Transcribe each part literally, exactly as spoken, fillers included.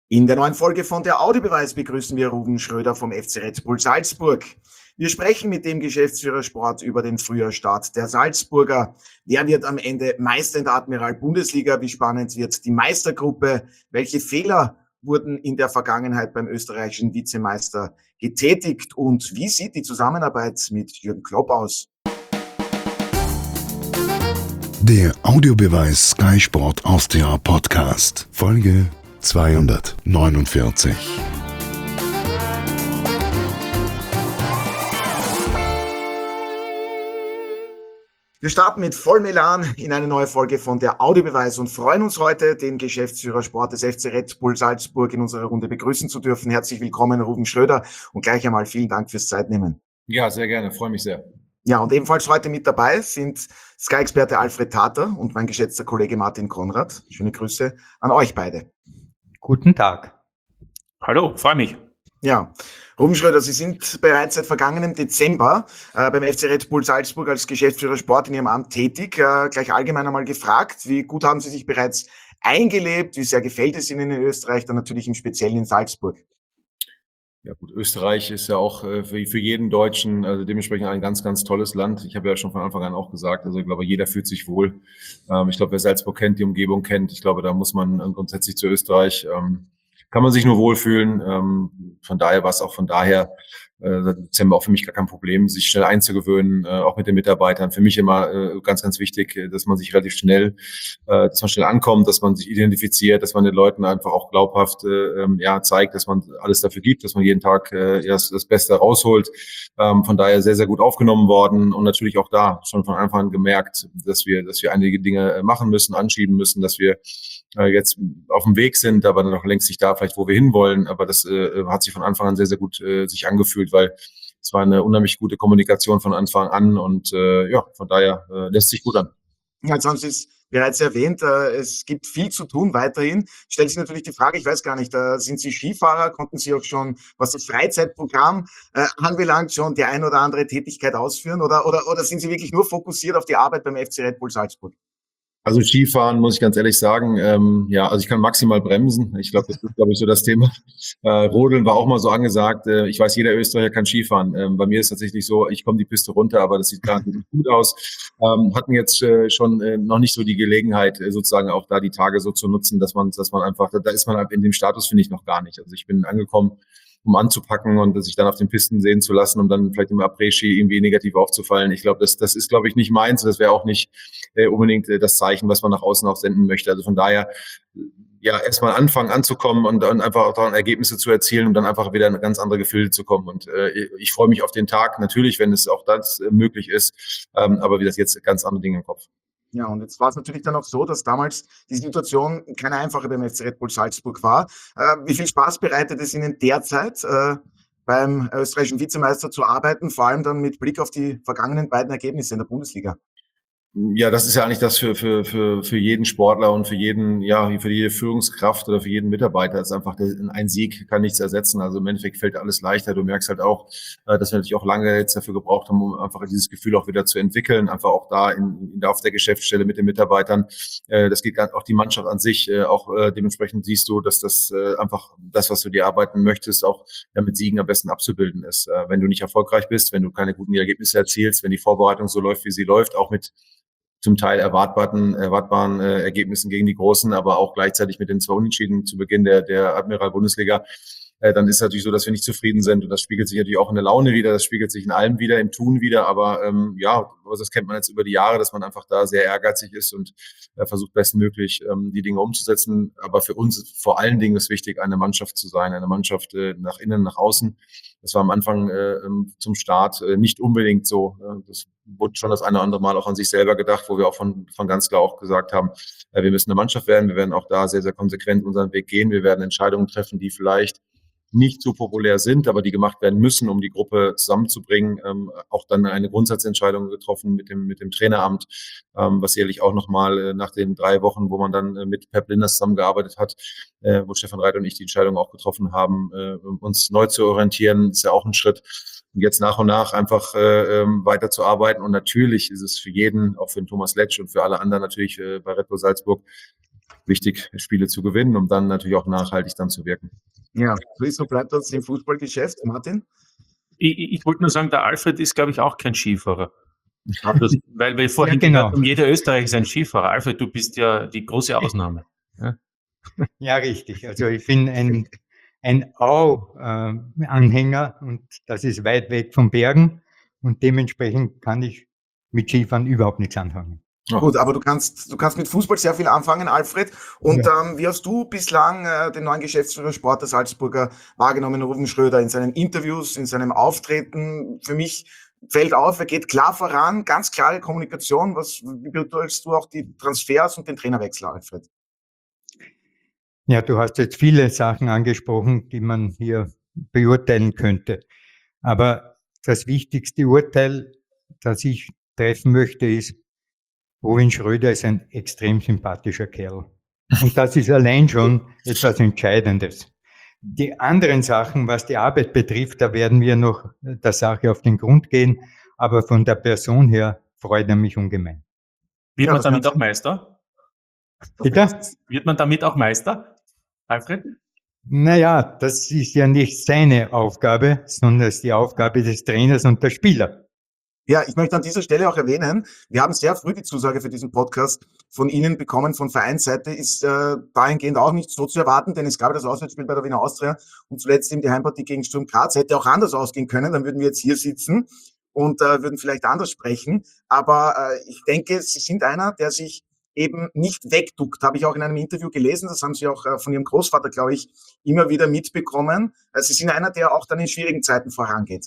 In der neuen Folge von der Audiobeweis begrüßen wir Ruben Schröder vom F C Red Bull Salzburg. Wir sprechen mit dem Geschäftsführer Sport über den Frühjahrsstart der Salzburger. Wer wird am Ende Meister in der Admiral Bundesliga? Wie spannend wird die Meistergruppe? Welche Fehler wurden in der Vergangenheit beim österreichischen Vizemeister getätigt? Und wie sieht die Zusammenarbeit mit Jürgen Klopp aus? Der Audiobeweis Sky Sport Austria Podcast, Folge zweihundertneunundvierzig. Wir starten mit vollem Elan in eine neue Folge von der Audiobeweis und freuen uns heute, den Geschäftsführer Sport des F C Red Bull Salzburg in unserer Runde begrüßen zu dürfen. Herzlich willkommen, Ruben Schröder, und gleich einmal vielen Dank fürs Zeitnehmen. Ja, sehr gerne, freue mich sehr. Ja, und ebenfalls heute mit dabei sind Sky-Experte Alfred Tater und mein geschätzter Kollege Martin Konrad. Schöne Grüße an euch beide. Guten Tag. Hallo, freue mich. Ja, Ruben Schröder, Sie sind bereits seit vergangenem Dezember äh, beim F C Red Bull Salzburg als Geschäftsführer Sport in Ihrem Amt tätig. Äh, gleich allgemein einmal gefragt, wie gut haben Sie sich bereits eingelebt? Wie sehr gefällt es Ihnen in Österreich, dann natürlich im Speziellen in Salzburg? Ja gut, Österreich ist ja auch äh, für, für jeden Deutschen also dementsprechend ein ganz, ganz tolles Land. Ich habe ja schon von Anfang an auch gesagt, also ich glaube, jeder fühlt sich wohl. Ähm, ich glaube, wer Salzburg kennt, die Umgebung kennt, ich glaube, da muss man äh, grundsätzlich zu Österreich, ähm, kann man sich nur wohlfühlen. Ähm, von daher war es auch von daher äh, seit Dezember auch für mich gar kein Problem, sich schnell einzugewöhnen, äh, auch mit den Mitarbeitern. Für mich immer äh, ganz, ganz wichtig, äh, dass man sich relativ schnell, äh, dass man schnell ankommt, dass man sich identifiziert, dass man den Leuten einfach auch glaubhaft äh, ähm, ja zeigt, dass man alles dafür gibt, dass man jeden Tag äh, das, das Beste rausholt. Ähm, von daher sehr, sehr gut aufgenommen worden und natürlich auch da schon von Anfang an gemerkt, dass wir, dass wir einige Dinge machen müssen, anschieben müssen, dass wir äh, jetzt auf dem Weg sind, aber noch längst nicht da, vielleicht wo wir hinwollen. Aber das äh, hat sich von Anfang an sehr, sehr gut äh, sich angefühlt, weil es war eine unheimlich gute Kommunikation von Anfang an und äh, ja, von daher äh, lässt sich gut an. Jetzt haben Sie es bereits erwähnt, äh, es gibt viel zu tun weiterhin. Stellt sich natürlich die Frage, ich weiß gar nicht, äh, sind Sie Skifahrer? Konnten Sie auch schon, was das Freizeitprogramm äh, anbelangt, schon die ein oder andere Tätigkeit ausführen? Oder, oder, oder sind Sie wirklich nur fokussiert auf die Arbeit beim F C Red Bull Salzburg? Also Skifahren, muss ich ganz ehrlich sagen, ähm, ja, also ich kann maximal bremsen. Ich glaube, das ist, glaube ich, so das Thema. Äh, Rodeln war auch mal so angesagt. Äh, ich weiß, jeder Österreicher kann Skifahren. Ähm, bei mir ist tatsächlich so, ich komme die Piste runter, aber das sieht gar nicht gut aus. Ähm, hatten jetzt äh, schon äh, noch nicht so die Gelegenheit, äh, sozusagen auch da die Tage so zu nutzen, dass man, dass man einfach, da ist man in dem Status, finde ich, noch gar nicht. Also ich bin angekommen, um anzupacken und sich dann auf den Pisten sehen zu lassen, um dann vielleicht im Après-Ski irgendwie negativ aufzufallen. Ich glaube, das, das ist, glaube ich, nicht meins. Das wäre auch nicht äh, unbedingt äh, das Zeichen, was man nach außen auch senden möchte. Also von daher, ja, erstmal anfangen anzukommen und dann einfach auch daran Ergebnisse zu erzielen und dann einfach wieder in ganz andere Gefühle zu kommen. Und äh, ich freue mich auf den Tag, natürlich, wenn es auch das äh, möglich ist. Ähm, aber wie das jetzt ganz andere Dinge im Kopf. Ja, und jetzt war es natürlich dann auch so, dass damals die Situation keine einfache beim F C Red Bull Salzburg war. Äh, wie viel Spaß bereitet es Ihnen derzeit, äh, beim österreichischen Vizemeister zu arbeiten, vor allem dann mit Blick auf die vergangenen beiden Ergebnisse in der Bundesliga? Ja, das ist ja eigentlich das für, für, für, für jeden Sportler und für jeden, ja, für jede Führungskraft oder für jeden Mitarbeiter ist einfach, ein Sieg kann nichts ersetzen. Also im Endeffekt fällt alles leichter. Du merkst halt auch, dass wir natürlich auch lange jetzt dafür gebraucht haben, um einfach dieses Gefühl auch wieder zu entwickeln. Einfach auch da in, in auf der Geschäftsstelle mit den Mitarbeitern. Das geht auch die Mannschaft an sich. Auch dementsprechend siehst du, dass das einfach das, was du dir arbeiten möchtest, auch mit Siegen am besten abzubilden ist. Wenn du nicht erfolgreich bist, wenn du keine guten Ergebnisse erzielst, wenn die Vorbereitung so läuft, wie sie läuft, auch mit zum Teil erwartbaren, erwartbaren äh, Ergebnissen gegen die Großen, aber auch gleichzeitig mit den zwei Unentschieden zu Beginn der, der Admiral Bundesliga, äh, dann ist es natürlich so, dass wir nicht zufrieden sind und das spiegelt sich natürlich auch in der Laune wieder, das spiegelt sich in allem wieder, im Tun wieder, aber ähm, ja, das kennt man jetzt über die Jahre, dass man einfach da sehr ehrgeizig ist und äh, versucht bestmöglich ähm, die Dinge umzusetzen, aber für uns ist vor allen Dingen ist wichtig, eine Mannschaft zu sein, eine Mannschaft äh, nach innen, nach außen. Das war am Anfang äh, zum Start äh, nicht unbedingt so. Äh, das wurde schon das eine oder andere Mal auch an sich selber gedacht, wo wir auch von, von ganz klar auch gesagt haben, äh, wir müssen eine Mannschaft werden. Wir werden auch da sehr, sehr konsequent unseren Weg gehen. Wir werden Entscheidungen treffen, die vielleicht nicht so populär sind, aber die gemacht werden müssen, um die Gruppe zusammenzubringen. Ähm, auch dann eine Grundsatzentscheidung getroffen mit dem mit dem Traineramt, ähm, was sicherlich auch nochmal äh, nach den drei Wochen, wo man dann äh, mit Pep Linders zusammengearbeitet hat, äh, wo Stefan Reit und ich die Entscheidung auch getroffen haben, äh, uns neu zu orientieren, ist ja auch ein Schritt. Und jetzt nach und nach einfach äh, ähm, weiterzuarbeiten. Und natürlich ist es für jeden, auch für den Thomas Letsch und für alle anderen natürlich äh, bei Red Bull Salzburg, wichtig, Spiele zu gewinnen, um dann natürlich auch nachhaltig dann zu wirken. Ja, wieso bleibt uns im Fußballgeschäft, Martin? Ich, ich, ich wollte nur sagen, der Alfred ist, glaube ich, auch kein Skifahrer. Das, weil wir vorhin Ja, genau. gehört haben, jeder Österreicher ist ein Skifahrer. Alfred, du bist ja die große Ausnahme. Ja, Ja, richtig. Also ich bin ein, ein Au-Anhänger und das ist weit weg von Bergen und dementsprechend kann ich mit Skifahren überhaupt nichts anfangen. Oh. Gut, aber du kannst, du kannst mit Fußball sehr viel anfangen, Alfred. Und Ja. ähm, wie hast du bislang äh, den neuen Geschäftsführer Sport der Salzburger wahrgenommen, Ruven Schröder, in seinen Interviews, in seinem Auftreten? Für mich fällt auf, er geht klar voran, ganz klare Kommunikation. Was, wie beurteilst du auch die Transfers und den Trainerwechsel, Alfred? Ja, du hast jetzt viele Sachen angesprochen, die man hier beurteilen könnte. Aber das wichtigste Urteil, das ich treffen möchte, ist, Ruven Schröder ist ein extrem sympathischer Kerl. Und das ist allein schon etwas Entscheidendes. Die anderen Sachen, was die Arbeit betrifft, da werden wir noch der Sache auf den Grund gehen. Aber von der Person her freut er mich ungemein. wird Ja, man das damit Ganze- auch Meister? Bitte? Wird man damit auch Meister, Alfred? Naja, das ist ja nicht seine Aufgabe, sondern es ist die Aufgabe des Trainers und der Spieler. Ja, ich möchte an dieser Stelle auch erwähnen, wir haben sehr früh die Zusage für diesen Podcast von Ihnen bekommen, von Vereinsseite, ist äh, dahingehend auch nicht so zu erwarten, denn es gab das Auswärtsspiel bei der Wiener Austria und zuletzt eben die Heimpartie gegen Sturm Graz. Hätte auch anders ausgehen können, dann würden wir jetzt hier sitzen und äh, würden vielleicht anders sprechen. Aber äh, ich denke, Sie sind einer, der sich eben nicht wegduckt, habe ich auch in einem Interview gelesen, das haben Sie auch äh, von Ihrem Großvater, glaube ich, immer wieder mitbekommen. Also Sie sind einer, der auch dann in schwierigen Zeiten vorangeht.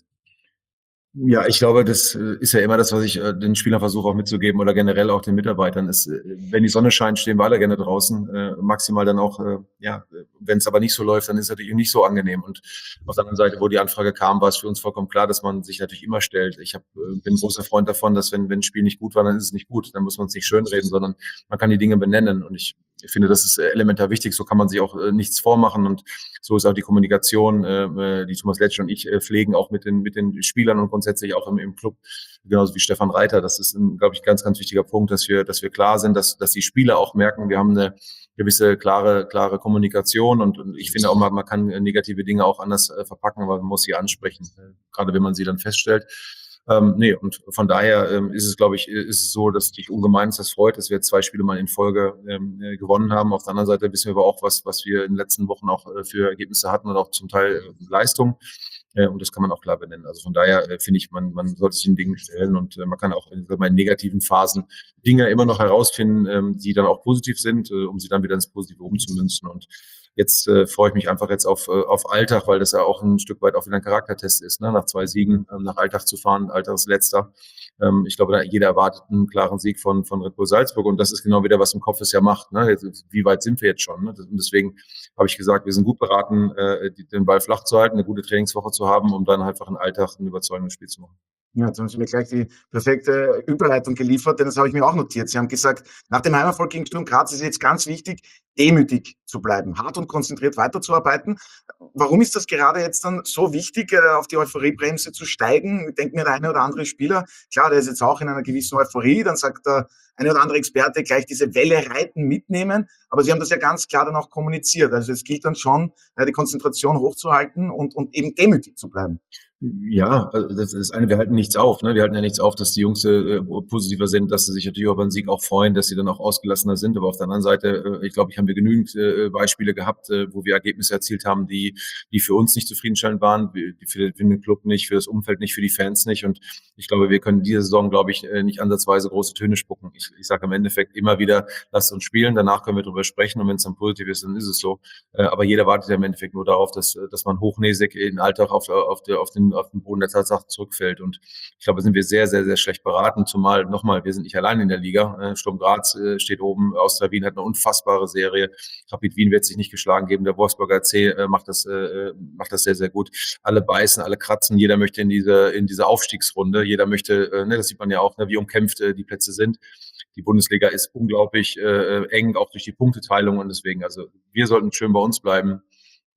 Ja, ich glaube, das äh, ist ja immer das, was ich äh, den Spielern versuche auch mitzugeben oder generell auch den Mitarbeitern. Ist, äh, wenn die Sonne scheint, stehen wir alle gerne draußen. Äh, maximal dann auch, äh, ja, wenn es aber nicht so läuft, dann ist es natürlich nicht so angenehm. Und auf der anderen Seite, wo die Anfrage kam, war es für uns vollkommen klar, dass man sich natürlich immer stellt. Ich hab, äh, bin ein großer Freund davon, dass wenn, wenn ein Spiel nicht gut war, dann ist es nicht gut. Dann muss man es nicht schönreden, sondern man kann die Dinge benennen. Und ich Ich finde, das ist elementar wichtig. So kann man sich auch äh, nichts vormachen. Und so ist auch die Kommunikation, äh, die Thomas Letsch und ich äh, pflegen, auch mit den, mit den Spielern und grundsätzlich auch im, im Club, genauso wie Stefan Reiter. Das ist, ein, glaube ich, ganz, ganz wichtiger Punkt, dass wir, dass wir klar sind, dass, dass die Spieler auch merken, wir haben eine gewisse klare, klare Kommunikation. Und, und ich finde auch mal, man kann negative Dinge auch anders äh, verpacken, aber man muss sie ansprechen, äh, gerade wenn man sie dann feststellt. Ähm, nee, und von daher ähm, ist es, glaube ich, ist es so, dass dich ungemein das freut, dass wir jetzt zwei Spiele mal in Folge ähm, äh, gewonnen haben. Auf der anderen Seite wissen wir aber auch, was, was wir in den letzten Wochen auch äh, für Ergebnisse hatten und auch zum Teil äh, Leistung. Äh, und das kann man auch klar benennen. Also von daher äh, finde ich, man, man sollte sich den Dingen stellen und äh, man kann auch in, in negativen Phasen Dinge immer noch herausfinden, ähm, die dann auch positiv sind, äh, um sie dann wieder ins Positive umzumünzen. Und jetzt äh, freue ich mich einfach jetzt auf, äh, auf Alltag, weil das ja auch ein Stück weit auch wieder ein Charaktertest ist, ne? Nach zwei Siegen ähm, nach Alltag zu fahren, Alltag ist letzter. Ähm, ich glaube, da jeder erwartet einen klaren Sieg von, von Red Bull Salzburg und das ist genau wieder, was im Kopf es ja macht. Ne? Jetzt, wie weit sind wir jetzt schon? Ne? Und deswegen habe ich gesagt, wir sind gut beraten, äh, den Ball flach zu halten, eine gute Trainingswoche zu haben, um dann einfach im Alltag ein überzeugendes Spiel zu machen. Ja, jetzt haben Sie mir gleich die perfekte Überleitung geliefert, denn das habe ich mir auch notiert. Sie haben gesagt, nach dem Heimerfolg gegen Sturm Graz ist es jetzt ganz wichtig, demütig zu bleiben, hart und konzentriert weiterzuarbeiten. Warum ist das gerade jetzt dann so wichtig, auf die Euphoriebremse zu steigen? Ich denke mir, der eine oder andere Spieler, klar, der ist jetzt auch in einer gewissen Euphorie, dann sagt der eine oder andere Experte gleich diese Welle reiten, mitnehmen, aber Sie haben das ja ganz klar dann auch kommuniziert. Also es gilt dann schon, die Konzentration hochzuhalten und, und eben demütig zu bleiben. Ja, also das ist eine, wir halten nichts auf, ne? Wir halten ja nichts auf, dass die Jungs äh, positiver sind, dass sie sich natürlich über einen Sieg auch freuen, dass sie dann auch ausgelassener sind. Aber auf der anderen Seite, äh, ich glaube, ich haben wir genügend äh, Beispiele gehabt, äh, wo wir Ergebnisse erzielt haben, die, die für uns nicht zufriedenstellend waren, die für, für den Club nicht, für das Umfeld nicht, für die Fans nicht. Und ich glaube, wir können diese Saison, glaube ich, nicht ansatzweise große Töne spucken. Ich, ich sage im Endeffekt immer wieder, lasst uns spielen, danach können wir drüber sprechen und wenn es dann positiv ist, dann ist es so. Äh, aber jeder wartet ja im Endeffekt nur darauf, dass, dass man hochnäsig in den Alltag auf, auf, der, auf den auf den Boden der Tatsache zurückfällt. Und ich glaube, sind wir sehr, sehr, sehr schlecht beraten. Zumal, nochmal, wir sind nicht allein in der Liga. Sturm Graz steht oben, Austria Wien hat eine unfassbare Serie. Rapid Wien wird sich nicht geschlagen geben. Der Wolfsburger C macht das, macht das sehr, sehr gut. Alle beißen, alle kratzen. Jeder möchte in diese, in diese Aufstiegsrunde. Jeder möchte, ne, das sieht man ja auch, ne, wie umkämpft die Plätze sind. Die Bundesliga ist unglaublich äh, eng, auch durch die Punkteteilung. Und deswegen, also wir sollten schön bei uns bleiben.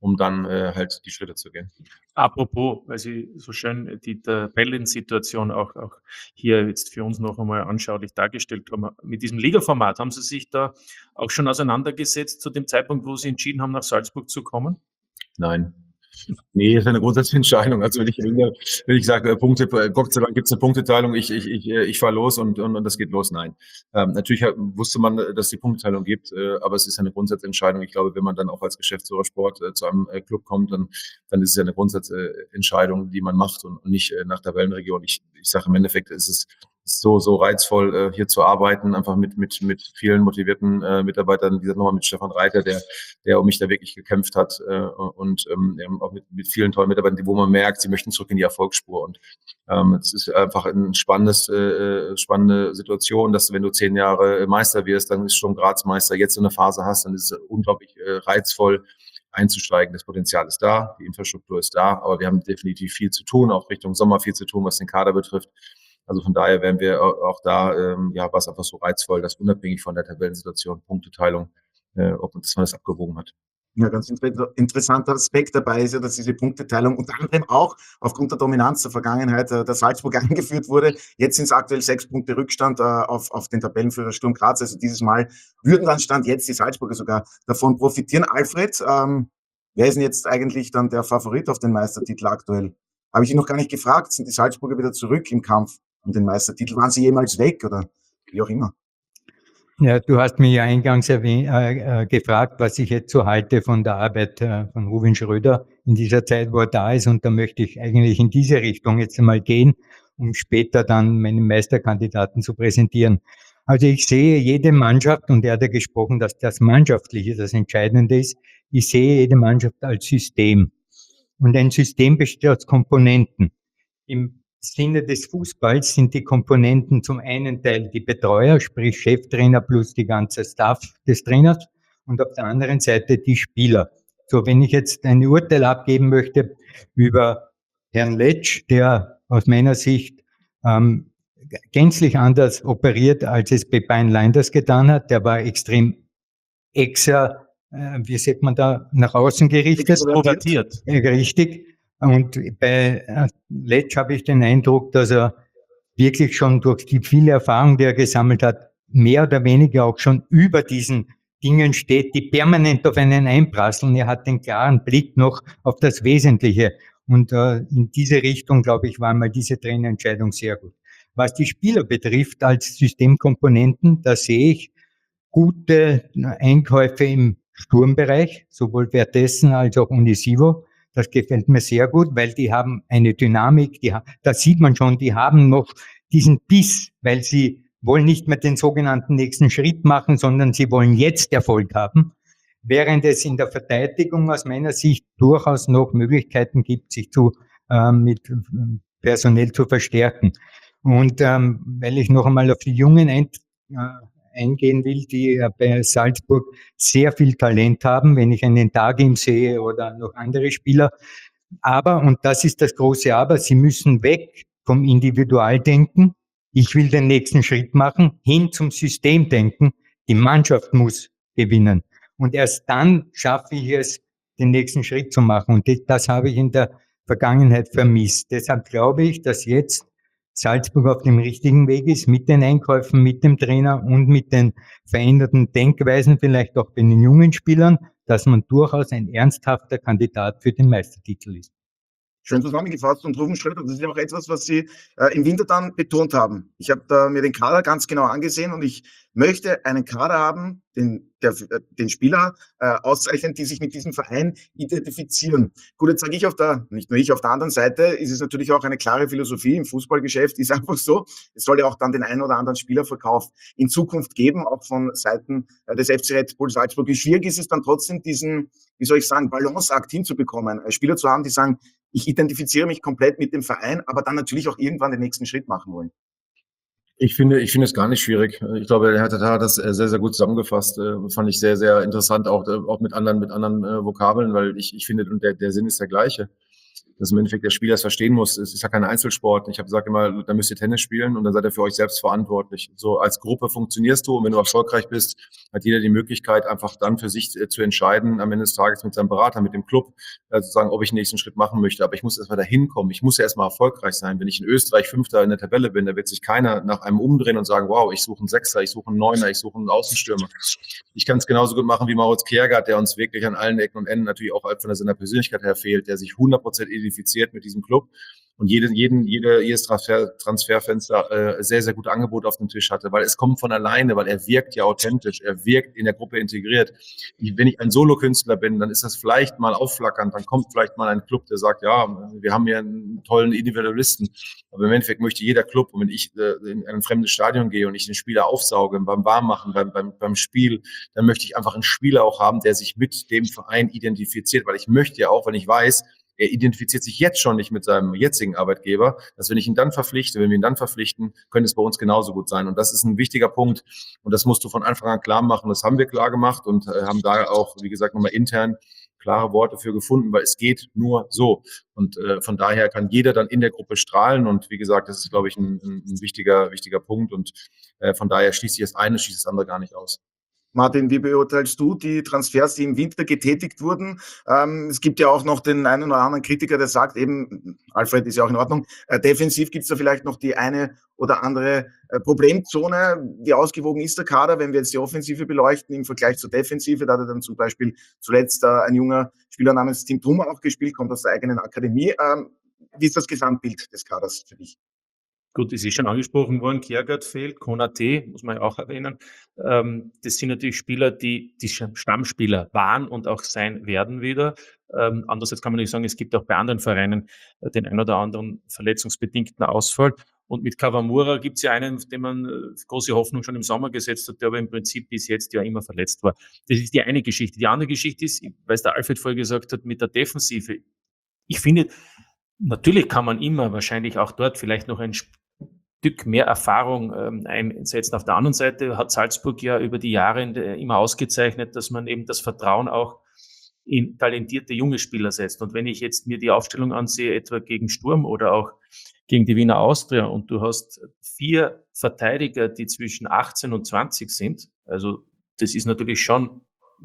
um dann äh, halt die Schritte zu gehen. Apropos, weil Sie so schön die Tabellensituation auch, auch hier jetzt für uns noch einmal anschaulich dargestellt haben. Mit diesem Ligaformat, haben Sie sich da auch schon auseinandergesetzt zu dem Zeitpunkt, wo Sie entschieden haben, nach Salzburg zu kommen? Nein. Nee, das ist eine grundsätzliche Entscheidung. Also wenn ich, wenn ich sage, Punkte, Gott sei Dank gibt es eine Punkteteilung, ich, ich, ich, ich fahre los und, und, und das geht los. Nein. Ähm, natürlich wusste man, dass es die Punkteteilung gibt, äh, aber es ist eine grundsätzliche Entscheidung. Ich glaube, wenn man dann auch als Geschäftsführer Sport äh, zu einem äh, Club kommt, dann, dann ist es ja eine grundsätzliche Entscheidung, die man macht und, und nicht äh, nach Tabellenregion. Ich, ich sage im Endeffekt, ist es ist so, so reizvoll, äh, hier zu arbeiten, einfach mit, mit, mit vielen motivierten äh, Mitarbeitern, wie gesagt, nochmal mit Stefan Reiter, der, der um mich da wirklich gekämpft hat, äh, und ähm, auch mit, mit vielen tollen Mitarbeitern, wo man merkt, sie möchten zurück in die Erfolgsspur. Und ähm, es ist einfach ein spannendes, äh, spannende Situation, dass wenn du zehn Jahre Meister wirst, dann ist schon Graz Meister, jetzt so eine Phase hast, dann ist es unglaublich äh, reizvoll einzusteigen. Das Potenzial ist da, die Infrastruktur ist da, aber wir haben definitiv viel zu tun, auch Richtung Sommer viel zu tun, was den Kader betrifft. Also von daher werden wir auch da, ähm, ja, war es einfach so reizvoll, dass unabhängig von der Tabellensituation, Punkteteilung, äh, ob man das, man das abgewogen hat. Ja, ganz interessanter Aspekt dabei ist ja, dass diese Punkteteilung unter anderem auch aufgrund der Dominanz der Vergangenheit äh, der Salzburg eingeführt wurde. Jetzt sind es aktuell sechs Punkte Rückstand äh, auf, auf den Tabellenführer Sturm Graz. Also dieses Mal würden dann Stand jetzt die Salzburger sogar davon profitieren. Alfred, ähm, wer ist denn jetzt eigentlich dann der Favorit auf den Meistertitel aktuell? Habe ich ihn noch gar nicht gefragt. Sind die Salzburger wieder zurück im Kampf um den Meistertitel? Waren sie jemals weg oder wie auch immer? Ja, du hast mich ja eingangs erwähnt, äh, äh, gefragt, was ich jetzt so halte von der Arbeit äh, von Rubin Schröder in dieser Zeit, wo er da ist. Und da möchte ich eigentlich in diese Richtung jetzt einmal gehen, um später dann meinen Meisterkandidaten zu präsentieren. Also ich sehe jede Mannschaft, und er hat ja gesprochen, dass das Mannschaftliche das Entscheidende ist. Ich sehe jede Mannschaft als System. Und ein System besteht aus Komponenten. Im Sinne des Fußballs sind die Komponenten zum einen Teil die Betreuer, sprich Cheftrainer plus die ganze Staff des Trainers, und auf der anderen Seite die Spieler. So, wenn ich jetzt ein Urteil abgeben möchte über Herrn Letsch, der aus meiner Sicht ähm, gänzlich anders operiert, als es Pepijn Leinders getan hat, der war extrem exer, äh, wie sagt man da, nach außen gerichtet. Extrovertiert. Äh, richtig. Und bei Letsch habe ich den Eindruck, dass er wirklich schon durch die viele Erfahrung, die er gesammelt hat, mehr oder weniger auch schon über diesen Dingen steht, die permanent auf einen einprasseln. Er hat den klaren Blick noch auf das Wesentliche. Und äh, in diese Richtung, glaube ich, war mal diese Trainerentscheidung sehr gut. Was die Spieler betrifft als Systemkomponenten, da sehe ich gute Einkäufe im Sturmbereich, sowohl Vertessen als auch Unisivo. Das gefällt mir sehr gut, weil die haben eine Dynamik, die, da sieht man schon, die haben noch diesen Biss, weil sie wollen nicht mehr den sogenannten nächsten Schritt machen, sondern sie wollen jetzt Erfolg haben, während es in der Verteidigung aus meiner Sicht durchaus noch Möglichkeiten gibt, sich zu, äh, mit personell zu verstärken. Und ähm, weil ich noch einmal auf die Jungen ein, äh, eingehen will, die bei Salzburg sehr viel Talent haben, wenn ich einen Tagim sehe oder noch andere Spieler. Aber, und das ist das große Aber, sie müssen weg vom Individualdenken. Ich will den nächsten Schritt machen, hin zum Systemdenken. Die Mannschaft muss gewinnen. Und erst dann schaffe ich es, den nächsten Schritt zu machen. Und das, das habe ich in der Vergangenheit vermisst. Deshalb glaube ich, dass jetzt Salzburg auf dem richtigen Weg ist, mit den Einkäufen, mit dem Trainer und mit den veränderten Denkweisen, vielleicht auch bei den jungen Spielern, dass man durchaus ein ernsthafter Kandidat für den Meistertitel ist. Schön zusammengefasst. Und Rubin Schröder, das ist ja auch etwas, was Sie äh, im Winter dann betont haben. Ich habe da mir den Kader ganz genau angesehen und ich möchte einen Kader haben, den, der, den Spieler äh, auszeichnen, die sich mit diesem Verein identifizieren. Gut, jetzt sage ich auf der, nicht nur ich, auf der anderen Seite ist es natürlich auch eine klare Philosophie im Fußballgeschäft, ist einfach so, es soll ja auch dann den einen oder anderen Spielerverkauf in Zukunft geben, auch von Seiten äh, des F C Red Bull Salzburg. Wie schwierig ist es dann trotzdem, diesen, wie soll ich sagen, Balanceakt hinzubekommen, äh, Spieler zu haben, die sagen, ich identifiziere mich komplett mit dem Verein, aber dann natürlich auch irgendwann den nächsten Schritt machen wollen. Ich finde, ich finde es gar nicht schwierig. Ich glaube, der Herr Tatar hat das sehr, sehr gut zusammengefasst. Fand ich sehr, sehr interessant, auch, auch mit anderen, mit anderen äh, Vokabeln, weil ich, ich finde, und der, der Sinn ist der gleiche. dass im Endeffekt der Spieler es verstehen muss. Es ist ja kein Einzelsport. Ich habe gesagt immer, da müsst ihr Tennis spielen und dann seid ihr für euch selbst verantwortlich. So als Gruppe funktionierst du und wenn du erfolgreich bist, hat jeder die Möglichkeit, einfach dann für sich äh, zu entscheiden, am Ende des Tages mit seinem Berater, mit dem Club, äh, zu sagen, ob ich den nächsten Schritt machen möchte. Aber ich muss erstmal dahin kommen. Ich muss ja erstmal erfolgreich sein. Wenn ich in Österreich Fünfter in der Tabelle bin, da wird sich keiner nach einem umdrehen und sagen, wow, ich suche einen Sechser, ich suche einen Neuner, ich suche einen Außenstürmer. Ich kann es genauso gut machen wie Moritz Kjærgaard, der uns wirklich an allen Ecken und Enden natürlich auch von seiner Persönlichkeit her fehlt, der sich hundert Prozent identifiziert mit diesem Club und jeden, jeden, jede, jedes Transfer, Transferfenster äh, sehr, sehr gute Angebote auf dem Tisch hatte, weil es kommt von alleine, weil er wirkt ja authentisch, er wirkt in der Gruppe integriert. Ich, wenn ich ein Solokünstler bin, dann ist das vielleicht mal aufflackernd, dann kommt vielleicht mal ein Club, der sagt, ja, wir haben hier einen tollen Individualisten, aber im Endeffekt möchte jeder Club, und wenn ich äh, in ein fremdes Stadion gehe und ich den Spieler aufsauge, beim Warmmachen, beim, beim, beim Spiel, dann möchte ich einfach einen Spieler auch haben, der sich mit dem Verein identifiziert, weil ich möchte ja auch, wenn ich weiß, er identifiziert sich jetzt schon nicht mit seinem jetzigen Arbeitgeber, dass wenn ich ihn dann verpflichte, wenn wir ihn dann verpflichten, könnte es bei uns genauso gut sein. Und das ist ein wichtiger Punkt. Und das musst du von Anfang an klar machen. Das haben wir klar gemacht und äh, haben da auch, wie gesagt, nochmal intern klare Worte für gefunden, weil es geht nur so. Und äh, von daher kann jeder dann in der Gruppe strahlen. Und wie gesagt, das ist, glaube ich, ein, ein wichtiger, wichtiger Punkt. Und äh, von daher schließt sich das eine, schließt das andere gar nicht aus. Martin, wie beurteilst du die Transfers, die im Winter getätigt wurden? Ähm, es gibt ja auch noch den einen oder anderen Kritiker, der sagt eben, Alfred ist ja auch in Ordnung, äh, defensiv gibt es da vielleicht noch die eine oder andere äh, Problemzone. Wie ausgewogen ist der Kader, wenn wir jetzt die Offensive beleuchten im Vergleich zur Defensive? Da hat er dann zum Beispiel zuletzt äh, ein junger Spieler namens Tim Trummer auch gespielt, kommt aus der eigenen Akademie. Ähm, wie ist das Gesamtbild des Kaders für dich? Gut, es ist schon angesprochen worden, Kjærgaard fehlt, Konaté, muss man ja auch erwähnen. Ähm, das sind natürlich Spieler, die, die Stammspieler waren und auch sein werden wieder. Ähm, andererseits kann man nicht sagen, es gibt auch bei anderen Vereinen äh, den ein oder anderen verletzungsbedingten Ausfall. Und mit Kawamura gibt es ja einen, dem man äh, große Hoffnung schon im Sommer gesetzt hat, der aber im Prinzip bis jetzt ja immer verletzt war. Das ist die eine Geschichte. Die andere Geschichte ist, weil es der Alfred vorher gesagt hat, mit der Defensive. Ich finde, natürlich kann man immer wahrscheinlich auch dort vielleicht noch ein Stück mehr Erfahrung ähm, einsetzen. Auf der anderen Seite hat Salzburg ja über die Jahre äh, immer ausgezeichnet, dass man eben das Vertrauen auch in talentierte junge Spieler setzt. Und wenn ich jetzt mir die Aufstellung ansehe, etwa gegen Sturm oder auch gegen die Wiener Austria, und du hast vier Verteidiger, die zwischen achtzehn und zwanzig sind, also das ist natürlich schon,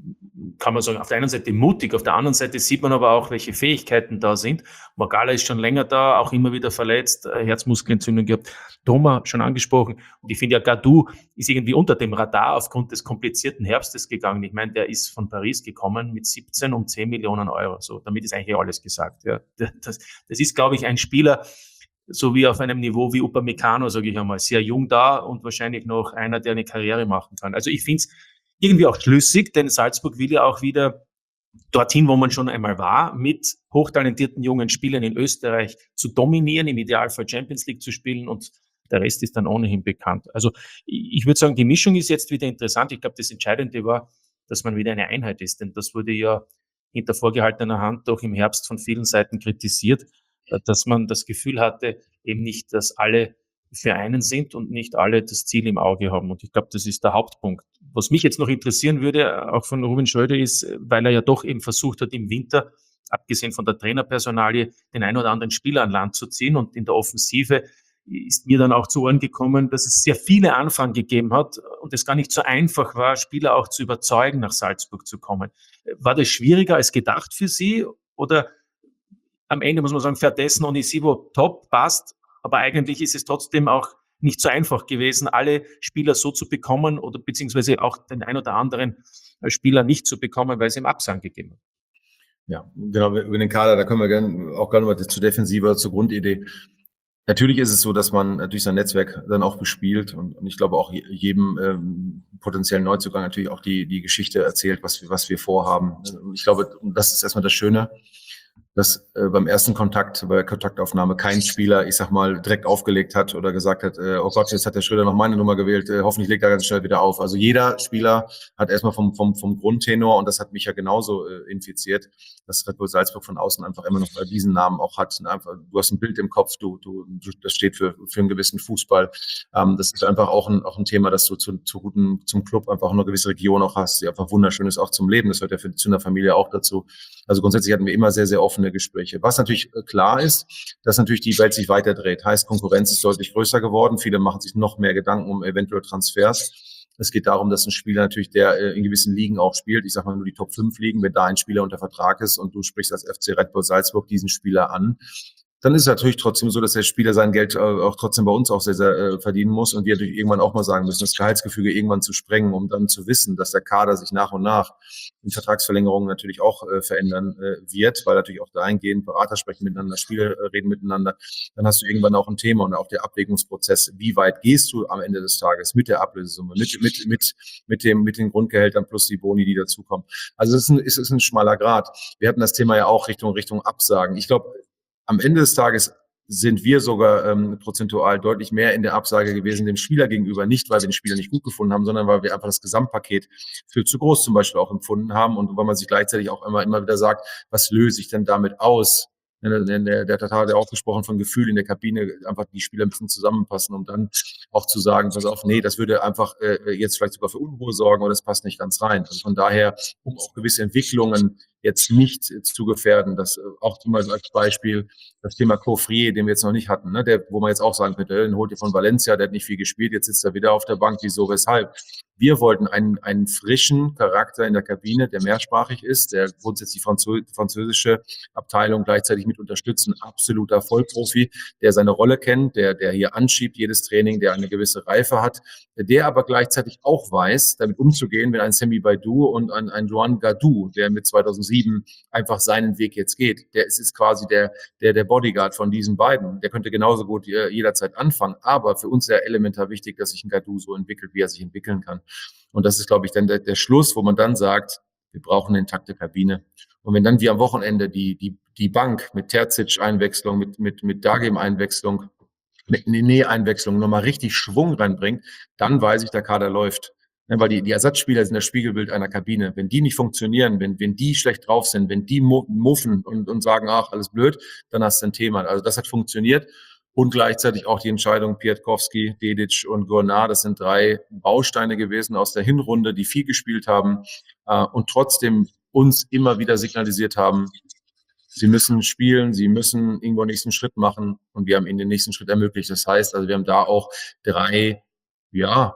kann man sagen, auf der einen Seite mutig, auf der anderen Seite sieht man aber auch, welche Fähigkeiten da sind. Magala ist schon länger da, auch immer wieder verletzt, Herzmuskelentzündung gehabt. Thomas schon angesprochen. Und ich finde ja, Gadou ist irgendwie unter dem Radar aufgrund des komplizierten Herbstes gegangen. Ich meine, der ist von Paris gekommen mit siebzehn um zehn Millionen Euro. So, damit ist eigentlich alles gesagt. Ja. Das, das ist, glaube ich, ein Spieler, so wie auf einem Niveau wie Upamecano, sage ich einmal, sehr jung da und wahrscheinlich noch einer, der eine Karriere machen kann. Also ich finde es irgendwie auch schlüssig, denn Salzburg will ja auch wieder dorthin, wo man schon einmal war, mit hochtalentierten jungen Spielern in Österreich zu dominieren, im Idealfall Champions League zu spielen, und der Rest ist dann ohnehin bekannt. Also ich würde sagen, die Mischung ist jetzt wieder interessant. Ich glaube, das Entscheidende war, dass man wieder eine Einheit ist, denn das wurde ja hinter vorgehaltener Hand doch im Herbst von vielen Seiten kritisiert, dass man das Gefühl hatte, eben nicht, dass alle für einen sind und nicht alle das Ziel im Auge haben. Und ich glaube, das ist der Hauptpunkt. Was mich jetzt noch interessieren würde, auch von Ruben Schröder, ist, weil er ja doch eben versucht hat, im Winter, abgesehen von der Trainerpersonalie, den einen oder anderen Spieler an Land zu ziehen. Und in der Offensive ist mir dann auch zu Ohren gekommen, dass es sehr viele Anfragen gegeben hat und es gar nicht so einfach war, Spieler auch zu überzeugen, nach Salzburg zu kommen. War das schwieriger als gedacht für Sie? Oder am Ende muss man sagen, Verdessen und Onisivo top, passt, aber eigentlich ist es trotzdem auch nicht so einfach gewesen, alle Spieler so zu bekommen oder beziehungsweise auch den ein oder anderen Spieler nicht zu bekommen, weil es ihm Absagen gegeben hat. Ja, genau, über den Kader, da können wir gerne auch gerne mal zur Defensive, zur Grundidee. Natürlich ist es so, dass man natürlich sein Netzwerk dann auch bespielt und, und ich glaube auch jedem ähm, potenziellen Neuzugang natürlich auch die die Geschichte erzählt, was wir was wir vorhaben. Und ich glaube, das ist erstmal das Schöne, dass äh, beim ersten Kontakt, bei der Kontaktaufnahme kein Spieler, ich sag mal, direkt aufgelegt hat oder gesagt hat, äh, oh Gott, jetzt hat der Schröder noch meine Nummer gewählt, äh, hoffentlich legt er ganz schnell wieder auf. Also jeder Spieler hat erstmal vom vom vom Grundtenor, und das hat mich ja genauso äh, infiziert, dass Red Bull Salzburg von außen einfach immer noch diesen Namen auch hat. Einfach, du hast ein Bild im Kopf, du, du, das steht für für einen gewissen Fußball. Ähm, das ist einfach auch ein auch ein Thema, dass du zu, zu guten zum Club einfach eine gewisse Region auch hast, die einfach wunderschön ist, auch zum Leben. Das gehört ja für, zu einer Familie auch dazu. Also grundsätzlich hatten wir immer sehr, sehr offene offene Gespräche. Was natürlich klar ist, dass natürlich die Welt sich weiter dreht. Heißt, Konkurrenz ist deutlich größer geworden. Viele machen sich noch mehr Gedanken um eventuelle Transfers. Es geht darum, dass ein Spieler natürlich, der in gewissen Ligen auch spielt, ich sage mal nur die Top fünf Ligen, wenn da ein Spieler unter Vertrag ist und du sprichst als F C Red Bull Salzburg diesen Spieler an, dann ist es natürlich trotzdem so, dass der Spieler sein Geld äh, auch trotzdem bei uns auch sehr, sehr äh, verdienen muss und wir natürlich irgendwann auch mal sagen müssen, das Gehaltsgefüge irgendwann zu sprengen, um dann zu wissen, dass der Kader sich nach und nach in Vertragsverlängerungen natürlich auch äh, verändern äh, wird, weil natürlich auch dahingehend Berater sprechen miteinander, Spieler äh, reden miteinander. Dann hast du irgendwann auch ein Thema und auch der Abwägungsprozess. Wie weit gehst du am Ende des Tages mit der Ablösesumme, mit, mit, mit, mit dem, mit den Grundgehältern plus die Boni, die dazukommen? Also es ist ein, es ist ein schmaler Grat. Wir hatten das Thema ja auch Richtung, Richtung Absagen. Ich glaube, am Ende des Tages sind wir sogar ähm, prozentual deutlich mehr in der Absage gewesen dem Spieler gegenüber. Nicht, weil wir den Spieler nicht gut gefunden haben, sondern weil wir einfach das Gesamtpaket für zu groß zum Beispiel auch empfunden haben und weil man sich gleichzeitig auch immer, immer wieder sagt, was löse ich denn damit aus? Der, der, der Tatar hat ja auch gesprochen von Gefühl in der Kabine, einfach die Spieler ein bisschen zusammenpassen, um dann auch zu sagen, pass auf, nee, das würde einfach äh, jetzt vielleicht sogar für Unruhe sorgen oder das passt nicht ganz rein. Also von daher, um auch gewisse Entwicklungen jetzt nicht äh, zu gefährden, das äh, auch zum Beispiel als Beispiel das Thema Coffrier, den wir jetzt noch nicht hatten, ne, der, wo man jetzt auch sagen könnte, den holt ihr von Valencia, der hat nicht viel gespielt, jetzt sitzt er wieder auf der Bank, wieso, weshalb? Wir wollten einen, einen frischen Charakter in der Kabine, der mehrsprachig ist, der grundsätzlich die französische Abteilung gleichzeitig mit unterstützen, absoluter Vollprofi, der seine Rolle kennt, der, der hier anschiebt, jedes Training, der eine gewisse Reife hat, der aber gleichzeitig auch weiß, damit umzugehen, wenn ein Semi Baidu und ein, ein Joan Gadou, der mit zweitausendsieben einfach seinen Weg jetzt geht, der ist, ist quasi der, der, der Bodyguard von diesen beiden. Der könnte genauso gut jederzeit anfangen, aber für uns sehr elementar wichtig, dass sich ein Gadou so entwickelt, wie er sich entwickeln kann. Und das ist, glaube ich, dann der, der Schluss, wo man dann sagt, wir brauchen eine intakte Kabine. Und wenn dann wie am Wochenende die, die, die Bank mit Terzic-Einwechslung, mit, mit, mit Dagem-Einwechslung, mit Nene-Einwechslung nochmal richtig Schwung reinbringt, dann weiß ich, der Kader läuft. Ja, weil die, die Ersatzspieler sind das Spiegelbild einer Kabine. Wenn die nicht funktionieren, wenn, wenn die schlecht drauf sind, wenn die muffen und, und sagen, ach, alles blöd, dann hast du ein Thema. Also das hat funktioniert. Und gleichzeitig auch die Entscheidung Piatkowski, Dedic und Gournart. Das sind drei Bausteine gewesen aus der Hinrunde, die viel gespielt haben äh, und trotzdem uns immer wieder signalisiert haben, sie müssen spielen, sie müssen irgendwo einen nächsten Schritt machen und wir haben ihnen den nächsten Schritt ermöglicht. Das heißt, also wir haben da auch drei, ja,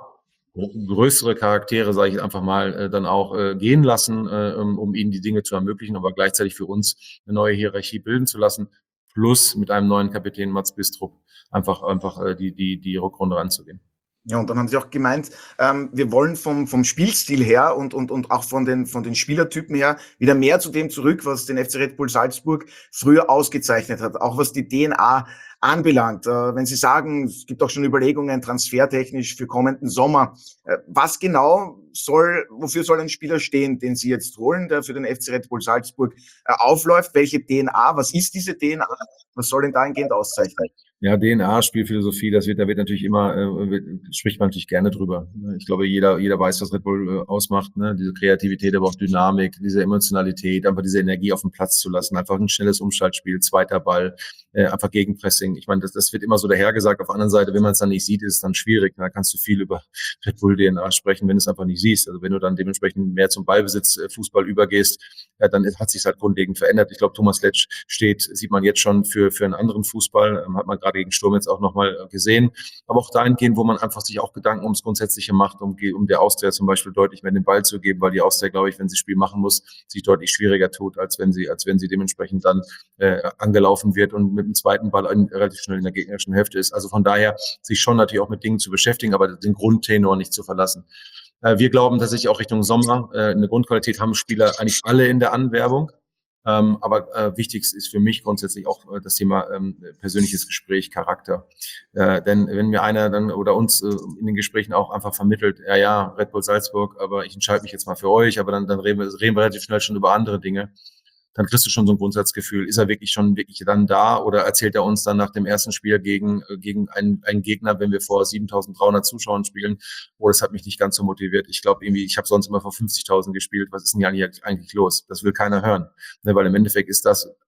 größere Charaktere, sage ich einfach mal, äh, dann auch äh, gehen lassen, äh, um, um ihnen die Dinge zu ermöglichen, aber gleichzeitig für uns eine neue Hierarchie bilden zu lassen. Plus mit einem neuen Kapitän Mats Bistrup einfach einfach äh, die die die Rückrunde ranzugehen. Ja, und dann haben sie auch gemeint, ähm, wir wollen vom vom Spielstil her und und und auch von den von den Spielertypen her wieder mehr zu dem zurück, was den F C Red Bull Salzburg früher ausgezeichnet hat, auch was die D N A anbelangt. Äh, wenn Sie sagen, es gibt auch schon Überlegungen transfertechnisch für kommenden Sommer, äh, was genau soll, wofür soll ein Spieler stehen, den Sie jetzt holen, der für den F C Red Bull Salzburg äh, aufläuft? Welche D N A? Was ist diese D N A? Was soll denn dahingehend auszeichnen? Ja, D N A, Spielphilosophie, das wird, da wird natürlich immer, äh, wird, spricht man natürlich gerne drüber. Ich glaube, jeder, jeder weiß, was Red Bull äh, ausmacht, ne? Diese Kreativität, aber auch Dynamik, diese Emotionalität, einfach diese Energie auf den Platz zu lassen, einfach ein schnelles Umschaltspiel, zweiter Ball, äh, einfach Gegenpressing. Ich meine, das, das wird immer so dahergesagt. Auf der anderen Seite, wenn man es dann nicht sieht, ist es dann schwierig. Da kannst du viel über Red Bull D N A sprechen, wenn du es einfach nicht siehst. Also wenn du dann dementsprechend mehr zum Ballbesitz, äh, Fußball übergehst, ja, dann hat sich halt grundlegend verändert. Ich glaube, Thomas Letsch steht, sieht man jetzt schon für, für einen anderen Fußball, ähm, hat man gerade gegen Sturm jetzt auch nochmal gesehen. Aber auch dahingehend, wo man einfach sich auch Gedanken ums Grundsätzliche macht, um, um der Austria zum Beispiel deutlich mehr den Ball zu geben, weil die Austria, glaube ich, wenn sie das Spiel machen muss, sich deutlich schwieriger tut, als wenn sie, als wenn sie dementsprechend dann äh, angelaufen wird und mit dem zweiten Ball in, relativ schnell in der gegnerischen Hälfte ist. Also von daher, sich schon natürlich auch mit Dingen zu beschäftigen, aber den Grundtenor nicht zu verlassen. Äh, wir glauben tatsächlich auch Richtung Sommer, äh, eine Grundqualität haben Spieler eigentlich alle in der Anwerbung. Ähm, aber äh, wichtig ist für mich grundsätzlich auch äh, das Thema ähm, persönliches Gespräch, Charakter. Äh, denn wenn mir einer dann oder uns äh, in den Gesprächen auch einfach vermittelt, ja, ja, Red Bull Salzburg, aber ich entscheide mich jetzt mal für euch, aber dann, dann reden, wir, reden wir relativ schnell schon über andere Dinge, dann kriegst du schon so ein Grundsatzgefühl. Ist er wirklich schon wirklich dann da oder erzählt er uns dann nach dem ersten Spiel gegen gegen einen, einen Gegner, wenn wir vor siebentausenddreihundert Zuschauern spielen, oh, das hat mich nicht ganz so motiviert. Ich glaube irgendwie, ich habe sonst immer vor fünfzigtausend gespielt. Was ist denn hier eigentlich, eigentlich los? Das will keiner hören. Ne, weil im Endeffekt ist das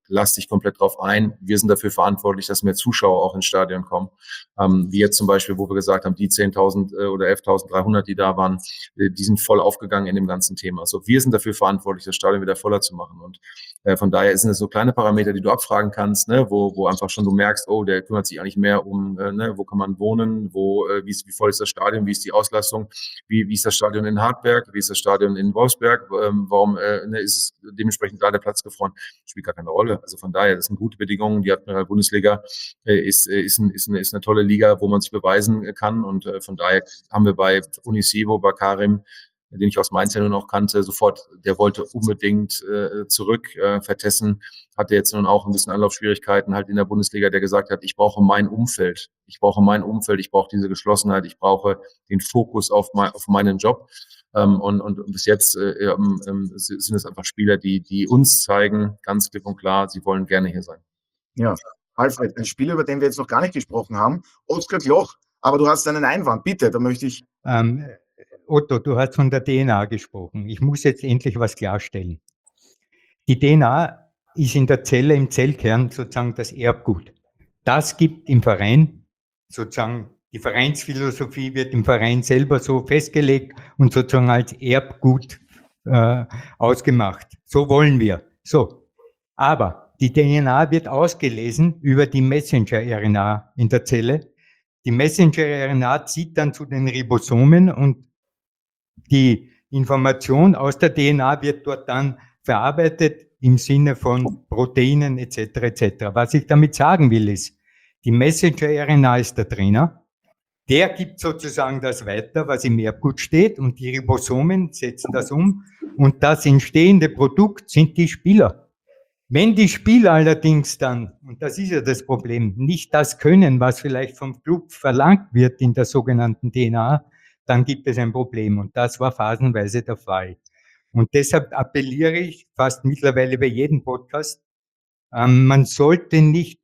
lass dich komplett drauf ein. Wir sind dafür verantwortlich, dass mehr Zuschauer auch ins Stadion kommen. Ähm, wie jetzt zum Beispiel, wo wir gesagt haben, die zehntausend äh, oder elftausenddreihundert, die da waren, äh, die sind voll aufgegangen in dem ganzen Thema. Also wir sind dafür verantwortlich, das Stadion wieder voller zu machen. Und äh, von daher sind es so kleine Parameter, die du abfragen kannst, ne, wo, wo einfach schon du merkst, oh, der kümmert sich eigentlich mehr um, äh, ne, wo kann man wohnen, wo, äh, wie, ist, wie voll ist das Stadion, wie ist die Auslastung, wie, wie ist das Stadion in Hartberg, wie ist das Stadion in Wolfsberg, ähm, warum äh, ne, ist es dementsprechend da der Platz gefroren, spielt gar keine Rolle. Also von daher, das sind gute Bedingungen. Die Admiral Bundesliga äh, ist, äh, ist, ein, ist, eine, ist eine tolle Liga, wo man sich beweisen kann. Und äh, von daher haben wir bei Unisivo, bei Karim, den ich aus Mainz ja nur noch kannte, sofort, der wollte unbedingt äh, zurück. Äh, Vertessen hatte jetzt nun auch ein bisschen Anlaufschwierigkeiten halt in der Bundesliga, der gesagt hat, ich brauche mein Umfeld. Ich brauche mein Umfeld, ich brauche diese Geschlossenheit, ich brauche den Fokus auf, mein, auf meinen Job. Ähm, und, und bis jetzt äh, ähm, ähm, sind es einfach Spieler, die, die uns zeigen, ganz klipp und klar, sie wollen gerne hier sein. Ja, Alfred, ein Spieler, über den wir jetzt noch gar nicht gesprochen haben, Oskar Gloch, aber du hast einen Einwand, bitte, da möchte ich... Ähm, Otto, du hast von der D N A gesprochen. Ich muss jetzt endlich was klarstellen. Die D N A ist in der Zelle, im Zellkern sozusagen das Erbgut. Das gibt im Verein sozusagen, die Vereinsphilosophie wird im Verein selber so festgelegt und sozusagen als Erbgut äh, ausgemacht. So wollen wir. So. Aber die D N A wird ausgelesen über die Messenger-R N A in der Zelle. Die Messenger-R N A zieht dann zu den Ribosomen und die Information aus der D N A wird dort dann verarbeitet im Sinne von Proteinen et cetera et cetera. Was ich damit sagen will ist, die Messenger-R N A ist der Trainer, der gibt sozusagen das weiter, was im Erbgut steht und die Ribosomen setzen das um und das entstehende Produkt sind die Spieler. Wenn die Spieler allerdings dann, und das ist ja das Problem, nicht das können, was vielleicht vom Club verlangt wird in der sogenannten D N A, dann gibt es ein Problem. Und das war phasenweise der Fall. Und deshalb appelliere ich fast mittlerweile bei jedem Podcast, ähm, man sollte nicht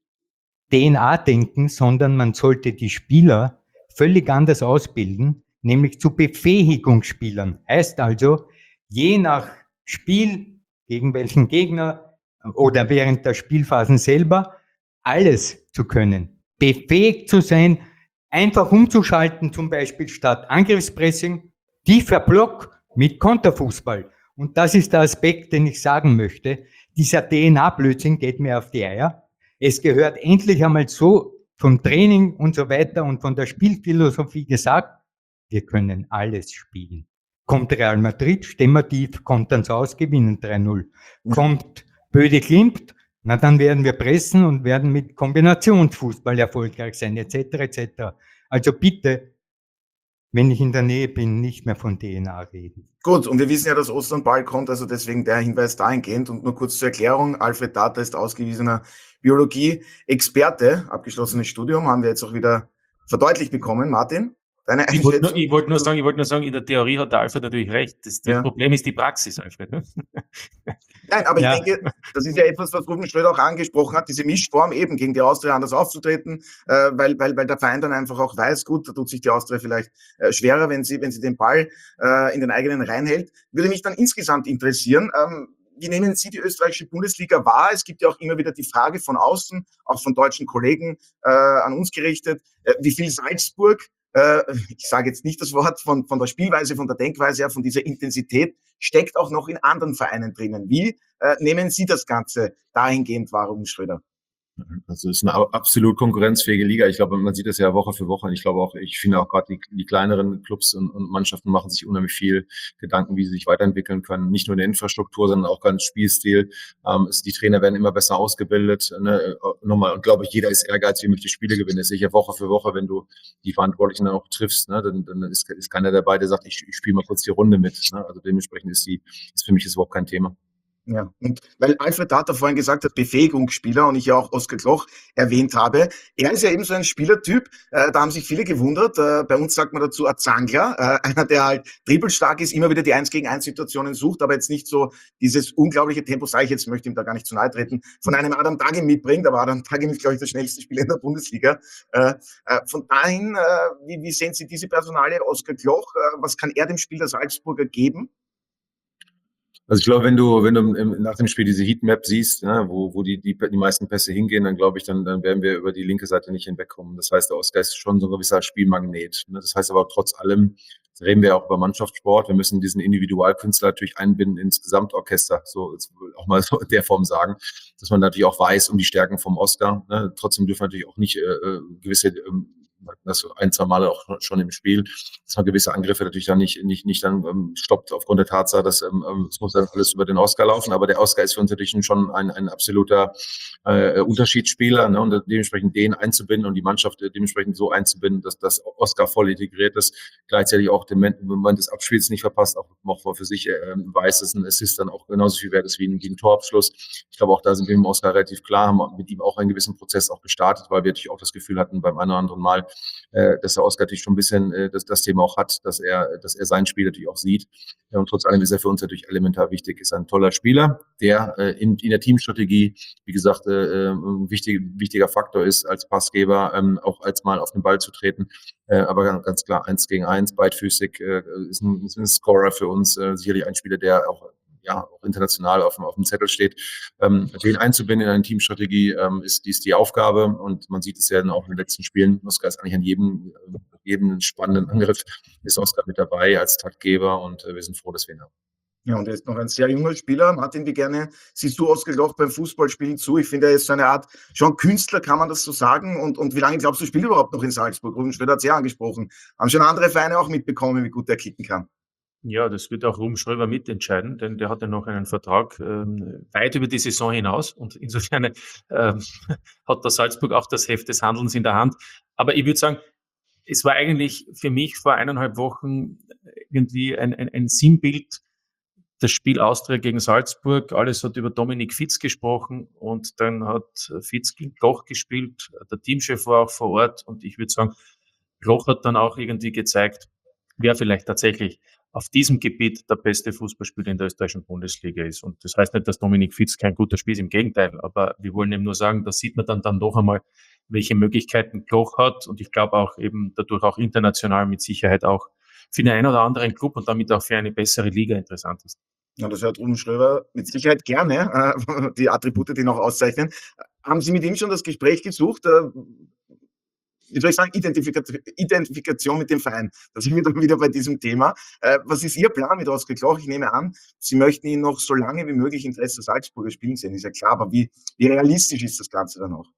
D N A denken, sondern man sollte die Spieler völlig anders ausbilden, nämlich zu Befähigungsspielern. Heißt also, je nach Spiel, gegen welchen Gegner oder während der Spielphasen selber, alles zu können. Befähigt zu sein, einfach umzuschalten, zum Beispiel statt Angriffspressing, tiefer Block mit Konterfußball. Und das ist der Aspekt, den ich sagen möchte. Dieser D N A-Blödsinn geht mir auf die Eier. Es gehört endlich einmal so vom Training und so weiter und von der Spielphilosophie gesagt, wir können alles spielen. Kommt Real Madrid, stehen wir tief, kontern sie aus, gewinnen drei null. Kommt Böde Klimt, na dann werden wir pressen und werden mit Kombinationsfußball erfolgreich sein, et cetera et cetera. Also bitte, wenn ich in der Nähe bin, nicht mehr von D N A reden. Gut, und wir wissen ja, dass Ostern bald kommt, also deswegen der Hinweis dahingehend. Und nur kurz zur Erklärung, Alfred Tata ist ausgewiesener Biologie-Experte, abgeschlossenes Studium, haben wir jetzt auch wieder verdeutlicht bekommen. Martin, deine Ich wollte Einschätzung? nur, ich wollte nur sagen, ich wollte nur sagen, in der Theorie hat der Alfred natürlich recht. Das, das Ja. Problem ist die Praxis, Alfred. Ne? Nein, aber Ja. ich denke, das ist ja etwas, was Ruben Schröder auch angesprochen hat, diese Mischform eben gegen die Austria anders aufzutreten, äh, weil, weil, weil der Verein dann einfach auch weiß, gut, da tut sich die Austria vielleicht äh, schwerer, wenn sie, wenn sie den Ball äh, in den eigenen Reihen hält. Würde mich dann insgesamt interessieren, ähm, wie nehmen Sie die österreichische Bundesliga wahr? Es gibt ja auch immer wieder die Frage von außen, auch von deutschen Kollegen äh, an uns gerichtet, äh, wie viel Salzburg, äh, ich sage jetzt nicht das Wort, von, von der Spielweise, von der Denkweise her, von dieser Intensität, steckt auch noch in anderen Vereinen drinnen. Wie äh, nehmen Sie das Ganze dahingehend wahr, Ruben Schröder? Also es ist eine absolut konkurrenzfähige Liga. Ich glaube, man sieht das ja Woche für Woche. Und ich glaube auch, ich finde auch gerade die, die kleineren Clubs und, und Mannschaften machen sich unheimlich viel Gedanken, wie sie sich weiterentwickeln können. Nicht nur in der Infrastruktur, sondern auch ganz Spielstil. Ähm, es, die Trainer werden immer besser ausgebildet. Ne? Nochmal, und glaube ich, jeder ist ehrgeizig, möchte Spiele gewinnen. Das sehe ich ja Woche für Woche, wenn du die Verantwortlichen dann auch triffst. Ne? Dann, dann ist, ist keiner dabei, der sagt, ich, ich spiele mal kurz die Runde mit. Ne? Also dementsprechend ist die, ist für mich das überhaupt kein Thema. Ja, und weil Alfred Tata vorhin gesagt hat, Befähigungsspieler, und ich ja auch Oskar Gloch erwähnt habe, er ist ja eben so ein Spielertyp, äh, da haben sich viele gewundert, äh, bei uns sagt man dazu ein Zangler, äh, einer, der halt dribbelstark ist, immer wieder die eins gegen eins Situationen sucht, aber jetzt nicht so dieses unglaubliche Tempo, sage ich jetzt, möchte ihm da gar nicht zu nahe treten, von einem Adam Dagim mitbringt, aber Adam Dagim ist, glaube ich, der schnellste Spieler in der Bundesliga. Äh, äh, von dahin, äh, wie, wie sehen Sie diese Personalie, Oskar Gloch, äh, was kann er dem Spiel der Salzburger geben? Also ich glaube, wenn du, wenn du im, nach dem Spiel diese Heatmap siehst, ne, wo, wo die, die, die meisten Pässe hingehen, dann glaube ich, dann, dann werden wir über die linke Seite nicht hinwegkommen. Das heißt, der Oscar ist schon so ein gewisser Spielmagnet. Ne? Das heißt aber trotz allem, jetzt reden wir auch über Mannschaftssport, wir müssen diesen Individualkünstler natürlich einbinden ins Gesamtorchester, so jetzt auch mal so in der Form sagen, dass man natürlich auch weiß um die Stärken vom Oscar. Ne? Trotzdem dürfen natürlich auch nicht äh, gewisse ähm, das ein, zwei Mal auch schon im Spiel, dass man gewisse Angriffe natürlich dann nicht, nicht, nicht dann ähm, stoppt aufgrund der Tatsache, dass ähm, es muss dann alles über den Oscar laufen. Aber der Oscar ist für uns natürlich schon ein, ein absoluter äh, Unterschiedsspieler, ne? Und dementsprechend den einzubinden und die Mannschaft dementsprechend so einzubinden, dass das Oscar voll integriert ist, gleichzeitig auch den Moment des Abspiels nicht verpasst, auch, auch für sich äh, weiß, dass ein Assist dann auch genauso viel wert ist wie ein, wie ein Torabschluss. Ich glaube, auch da sind wir im Oscar relativ klar, haben mit ihm auch einen gewissen Prozess auch gestartet, weil wir natürlich auch das Gefühl hatten beim einen oder anderen Mal, äh, dass der Oscar natürlich schon ein bisschen äh, das, das Thema auch hat, dass er, dass er sein Spiel natürlich auch sieht. Ja, und trotz allem ist er für uns natürlich elementar wichtig, ist ein toller Spieler, der äh, in, in der Teamstrategie, wie gesagt, äh, ein wichtig, wichtiger Faktor ist, als Passgeber ähm, auch als mal auf den Ball zu treten. Äh, aber ganz, ganz klar, eins gegen eins, beidfüßig, äh, ist, ein, ist ein Scorer für uns, äh, sicherlich ein Spieler, der auch ja, auch international auf dem, auf dem Zettel steht. Ähm, den einzubinden in eine Teamstrategie ähm, ist dies die Aufgabe und man sieht es ja dann auch in den letzten Spielen. Oscar ist eigentlich an jedem, äh, jedem spannenden Angriff ist Oscar mit dabei als Taktgeber und äh, wir sind froh, dass wir ihn haben. Ja, und er ist noch ein sehr junger Spieler. Martin, wie gerne siehst du Oscar Gloch beim Fußballspielen zu? Ich finde, er ist so eine Art schon Künstler, kann man das so sagen? Und, und wie lange glaubst du, spielt er überhaupt noch in Salzburg? Ruben Schröder hat es ja angesprochen. Haben schon andere Vereine auch mitbekommen, wie gut er kicken kann? Ja, das wird auch Ruben Schröder mitentscheiden, denn der hat ja noch einen Vertrag ähm, weit über die Saison hinaus und insofern ähm, hat der Salzburg auch das Heft des Handelns in der Hand. Aber ich würde sagen, es war eigentlich für mich vor eineinhalb Wochen irgendwie ein, ein, ein Sinnbild, das Spiel Austria gegen Salzburg. Alles hat über Dominik Fitz gesprochen und dann hat Fitz gegen Gloch gespielt. Der Teamchef war auch vor Ort und ich würde sagen, Gloch hat dann auch irgendwie gezeigt, wer vielleicht tatsächlich auf diesem Gebiet der beste Fußballspieler in der österreichischen Bundesliga ist. Und das heißt nicht, dass Dominik Fitz kein guter Spieler ist, im Gegenteil. Aber wir wollen eben nur sagen, da sieht man dann, dann doch einmal, welche Möglichkeiten Gloch hat. Und ich glaube auch eben dadurch auch international mit Sicherheit auch für den einen oder anderen Club und damit auch für eine bessere Liga interessant ist. Ja, das hört Ruben Schröder mit Sicherheit gerne, äh, die Attribute, die noch auszeichnen. Haben Sie mit ihm schon das Gespräch gesucht? Äh, wie soll ich sagen, Identifika- Identifikation mit dem Verein. Da sind wir dann wieder bei diesem Thema. Äh, was ist Ihr Plan mit Oscar Gloch? Ich nehme an, Sie möchten ihn noch so lange wie möglich in Dresden Salzburger spielen sehen, ist ja klar. Aber wie, wie realistisch ist das Ganze dann auch?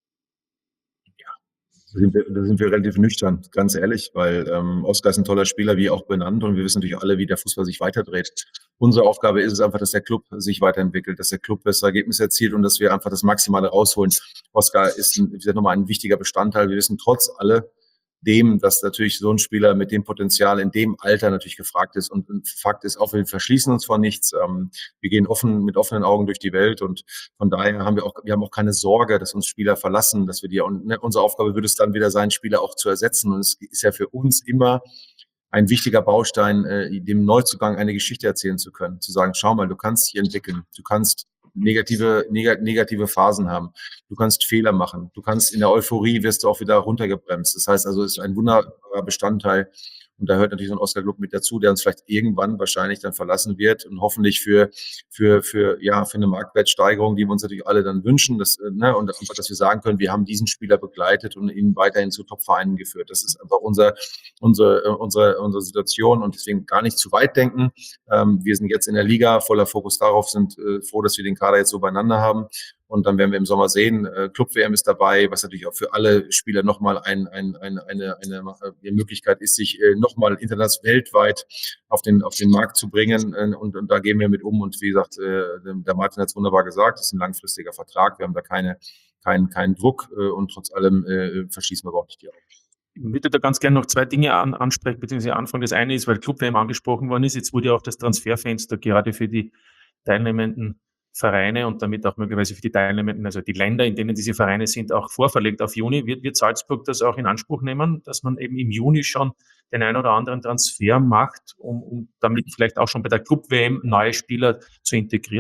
Da sind, wir, da sind wir relativ nüchtern, ganz ehrlich, weil ähm, Oscar ist ein toller Spieler, wie auch benannt, und wir wissen natürlich alle, wie der Fußball sich weiterdreht. Unsere Aufgabe ist es einfach, dass der Club sich weiterentwickelt, dass der Club bessere Ergebnisse erzielt und dass wir einfach das Maximale rausholen. Oscar ist, ein, wie gesagt, nochmal ein wichtiger Bestandteil. Wir wissen trotz alle dem, dass natürlich so ein Spieler mit dem Potenzial in dem Alter natürlich gefragt ist. Und Fakt ist auch, wir verschließen uns vor nichts. Ähm, wir gehen offen, mit offenen Augen durch die Welt und von daher haben wir auch, wir haben auch keine Sorge, dass uns Spieler verlassen, dass wir die, und ne, unsere Aufgabe würde es dann wieder sein, Spieler auch zu ersetzen. Und es ist ja für uns immer ein wichtiger Baustein, äh, dem Neuzugang eine Geschichte erzählen zu können. Zu sagen, schau mal, du kannst dich entwickeln, du kannst negative, neg- negative Phasen haben. Du kannst Fehler machen. Du kannst in der Euphorie wirst du auch wieder runtergebremst. Das heißt also, es ist ein wunderbarer Bestandteil. Und da hört natürlich so ein Oscar Gloch mit dazu, der uns vielleicht irgendwann wahrscheinlich dann verlassen wird und hoffentlich für, für, für, ja, für eine Marktwertsteigerung, die wir uns natürlich alle dann wünschen, dass, ne, und einfach, dass wir sagen können, wir haben diesen Spieler begleitet und ihn weiterhin zu Top-Vereinen geführt. Das ist einfach unser, unsere, unsere, unsere Situation und deswegen gar nicht zu weit denken. Ähm, wir sind jetzt in der Liga, voller Fokus darauf, sind äh, froh, dass wir den Kader jetzt so beieinander haben. Und dann werden wir im Sommer sehen, äh, Club-W M ist dabei, was natürlich auch für alle Spieler nochmal ein, ein, ein, eine, eine, eine Möglichkeit ist, sich äh, nochmal international weltweit auf den, auf den Markt zu bringen. Äh, und, und da gehen wir mit um. Und wie gesagt, äh, der Martin hat es wunderbar gesagt, das ist ein langfristiger Vertrag. Wir haben da keine, keinen, keinen Druck äh, und trotz allem äh, verschließen wir überhaupt nicht die Augen. Ich würde da ganz gerne noch zwei Dinge an, ansprechen, beziehungsweise anfangen. Das eine ist, weil Club-W M angesprochen worden ist, jetzt wurde ja auch das Transferfenster gerade für die teilnehmenden Vereine und damit auch möglicherweise für die Teilnehmenden, also die Länder, in denen diese Vereine sind, auch vorverlegt auf Juni. Wird, wird Salzburg das auch in Anspruch nehmen, dass man eben im Juni schon den einen oder anderen Transfer macht, um, um damit vielleicht auch schon bei der Club-W M neue Spieler zu integrieren?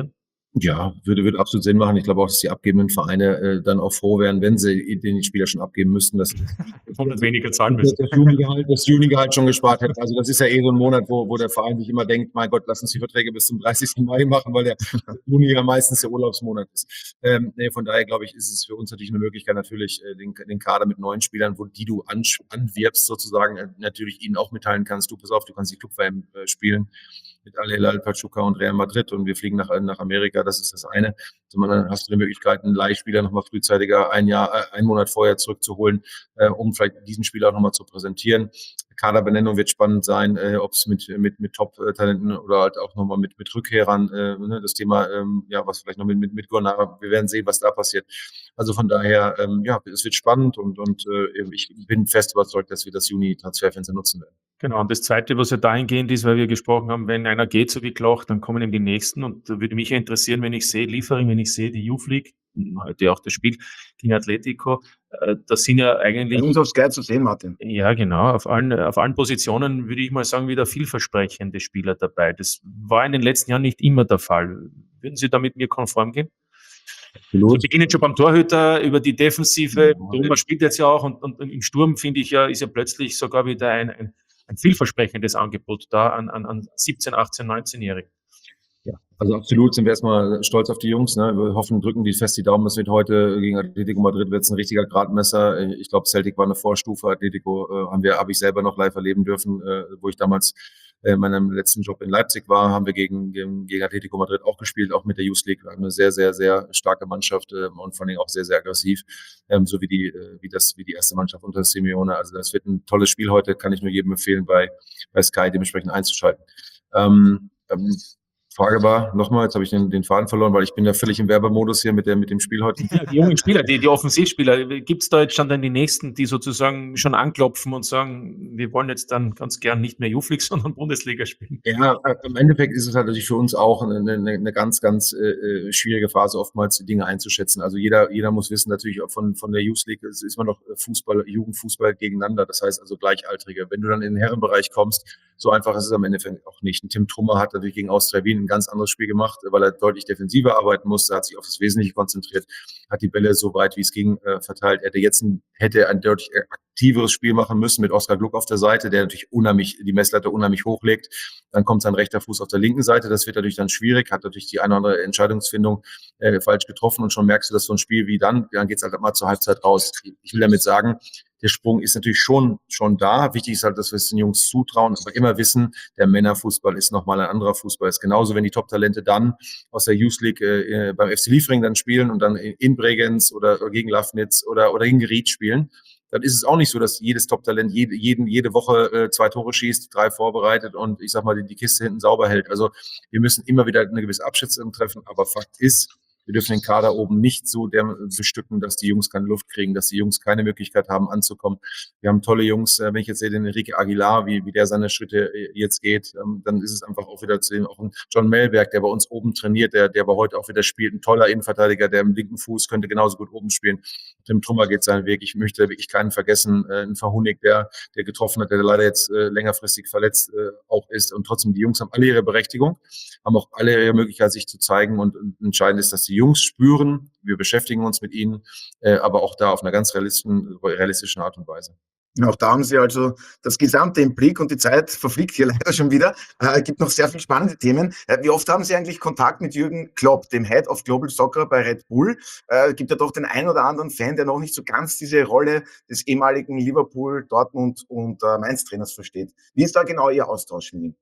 Ja, würde, würde absolut Sinn machen. Ich glaube auch, dass die abgebenden Vereine äh, dann auch froh wären, wenn sie den Spieler schon abgeben müssten, dass hundert weniger zahlen das, müssen. das Junigehalt, das Junigehalt schon gespart hätten. Also das ist ja eh so ein Monat, wo, wo der Verein sich immer denkt, mein Gott, lass uns die Verträge bis zum dreißigsten Mai machen, weil der Juni ja meistens der Urlaubsmonat ist. Ähm, nee, von daher glaube ich, ist es für uns natürlich eine Möglichkeit, natürlich äh, den, den Kader mit neuen Spielern, wo die du an, anwirbst sozusagen, äh, natürlich ihnen auch mitteilen kannst, du pass auf, du kannst die Club äh, spielen mit Al-Hilal, Pachuca und Real Madrid und wir fliegen nach, nach Amerika, das ist das eine. Sondern dann hast du die Möglichkeit, einen Leihspieler nochmal frühzeitiger ein Jahr, äh, einen Monat vorher zurückzuholen, äh, um vielleicht diesen Spieler auch nochmal zu präsentieren. Kaderbenennung wird spannend sein, äh, ob es mit, mit, mit Top-Talenten oder halt auch nochmal mit, mit Rückkehrern, äh, ne, das Thema, ähm, ja, was vielleicht noch mit, mit, mit Gurnar, wir werden sehen, was da passiert. Also von daher, ähm, ja, es wird spannend und, und äh, ich bin fest überzeugt, dass wir das Juni-Transferfenster nutzen werden. Genau, und das Zweite, was ja dahingehend ist, weil wir gesprochen haben, wenn einer geht, so wie Kloch, dann kommen eben die Nächsten. Und da würde mich ja interessieren, wenn ich sehe, Liefering, wenn ich sehe, die Youth League, heute auch das Spiel gegen Atletico, äh, das sind ja eigentlich... Bei uns aufs Sky zu sehen, Martin. Ja, genau. Auf allen, auf allen Positionen würde ich mal sagen, wieder vielversprechende Spieler dabei. Das war in den letzten Jahren nicht immer der Fall. Würden Sie da mit mir konform gehen? Wir beginnen schon beim Torhüter über die Defensive. Thomas spielt jetzt ja auch und, und im Sturm, finde ich ja, ist ja plötzlich sogar wieder ein, ein, ein vielversprechendes Angebot da an, an, an siebzehn-, achtzehn-, neunzehnjährigen. Ja, also absolut sind wir erstmal stolz auf die Jungs. Ne? Wir hoffen, drücken die fest die Daumen. Es wird heute gegen Atletico Madrid wird's ein richtiger Gradmesser. Ich glaube, Celtic war eine Vorstufe. Atletico äh, haben wir, habe ich selber noch live erleben dürfen, äh, wo ich damals in meinem letzten Job in Leipzig war, haben wir gegen, gegen, gegen Atletico Madrid auch gespielt, auch mit der Youth League. Eine sehr, sehr, sehr starke Mannschaft äh, und vor allem auch sehr, sehr aggressiv, ähm, so wie die, äh, wie das, wie die erste Mannschaft unter Simeone. Also das wird ein tolles Spiel heute, kann ich nur jedem empfehlen, bei, bei Sky dementsprechend einzuschalten. Ähm, ähm, Frage war, nochmal, jetzt habe ich den, den Faden verloren, weil ich bin ja völlig im Werbemodus hier mit, der, mit dem Spiel heute. Ja, die jungen Spieler, die, die Offensivspieler, gibt es da jetzt schon dann die Nächsten, die sozusagen schon anklopfen und sagen, wir wollen jetzt dann ganz gern nicht mehr Youth League, sondern Bundesliga spielen? Ja, im Endeffekt ist es halt natürlich für uns auch eine, eine, eine ganz, ganz äh, schwierige Phase, oftmals die Dinge einzuschätzen. Also jeder, jeder muss wissen, natürlich auch von, von der Youth League ist, ist man noch Fußball, Jugendfußball gegeneinander, das heißt also Gleichaltrige. Wenn du dann in den Herrenbereich kommst, so einfach ist es am Endeffekt auch nicht. Ein Tim Trummer hat natürlich gegen Austria Wien ein ganz anderes Spiel gemacht, weil er deutlich defensiver arbeiten musste, hat sich auf das Wesentliche konzentriert, hat die Bälle so weit, wie es ging, äh, verteilt. Er hätte jetzt ein, hätte ein deutlich aktiveres Spiel machen müssen mit Oskar Gluck auf der Seite, der natürlich unheimlich, die Messlatte unheimlich hochlegt. Dann kommt sein rechter Fuß auf der linken Seite. Das wird natürlich dann schwierig, hat natürlich die eine oder andere Entscheidungsfindung äh, falsch getroffen und schon merkst du, dass so ein Spiel wie dann, dann geht's halt mal zur Halbzeit raus. Ich will damit sagen, der Sprung ist natürlich schon, schon da. Wichtig ist halt, dass wir es den Jungs zutrauen, aber immer wissen, der Männerfußball ist nochmal ein anderer Fußball. Ist genauso, wenn die Top-Talente dann aus der Youth League äh, beim F C Liefering dann spielen und dann in Bregenz oder, oder gegen Lafnitz oder, oder gegen Geriet spielen, dann ist es auch nicht so, dass jedes Top-Talent jede, jeden, jede Woche äh, zwei Tore schießt, drei vorbereitet und ich sag mal, die, die Kiste hinten sauber hält. Also wir müssen immer wieder eine gewisse Abschätzung treffen, aber Fakt ist, wir dürfen den Kader oben nicht so bestücken, dass die Jungs keine Luft kriegen, dass die Jungs keine Möglichkeit haben anzukommen. Wir haben tolle Jungs, wenn ich jetzt sehe, den Enrique Aguilar, wie, wie der seine Schritte jetzt geht, dann ist es einfach auch wieder zu sehen, auch ein John Mellberg, der bei uns oben trainiert, der, der aber heute auch wieder spielt, ein toller Innenverteidiger, der im linken Fuß könnte genauso gut oben spielen. Tim Trummer geht seinen Weg. Ich möchte wirklich keinen vergessen, ein Verhunig, der, der getroffen hat, der leider jetzt längerfristig verletzt auch ist und trotzdem die Jungs haben alle ihre Berechtigung, haben auch alle ihre Möglichkeit, sich zu zeigen und entscheidend ist, dass die Jungs spüren, wir beschäftigen uns mit ihnen, äh, aber auch da auf einer ganz realistischen, realistischen Art und Weise. Auch da haben Sie also das Gesamte im Blick und die Zeit verfliegt hier leider schon wieder. Es äh, gibt noch sehr viele spannende Themen. Äh, wie oft haben Sie eigentlich Kontakt mit Jürgen Klopp, dem Head of Global Soccer bei Red Bull? Äh, gibt ja doch den einen oder anderen Fan, der noch nicht so ganz diese Rolle des ehemaligen Liverpool, Dortmund und äh, Mainz-Trainers versteht. Wie ist da genau Ihr Austausch mit ihm?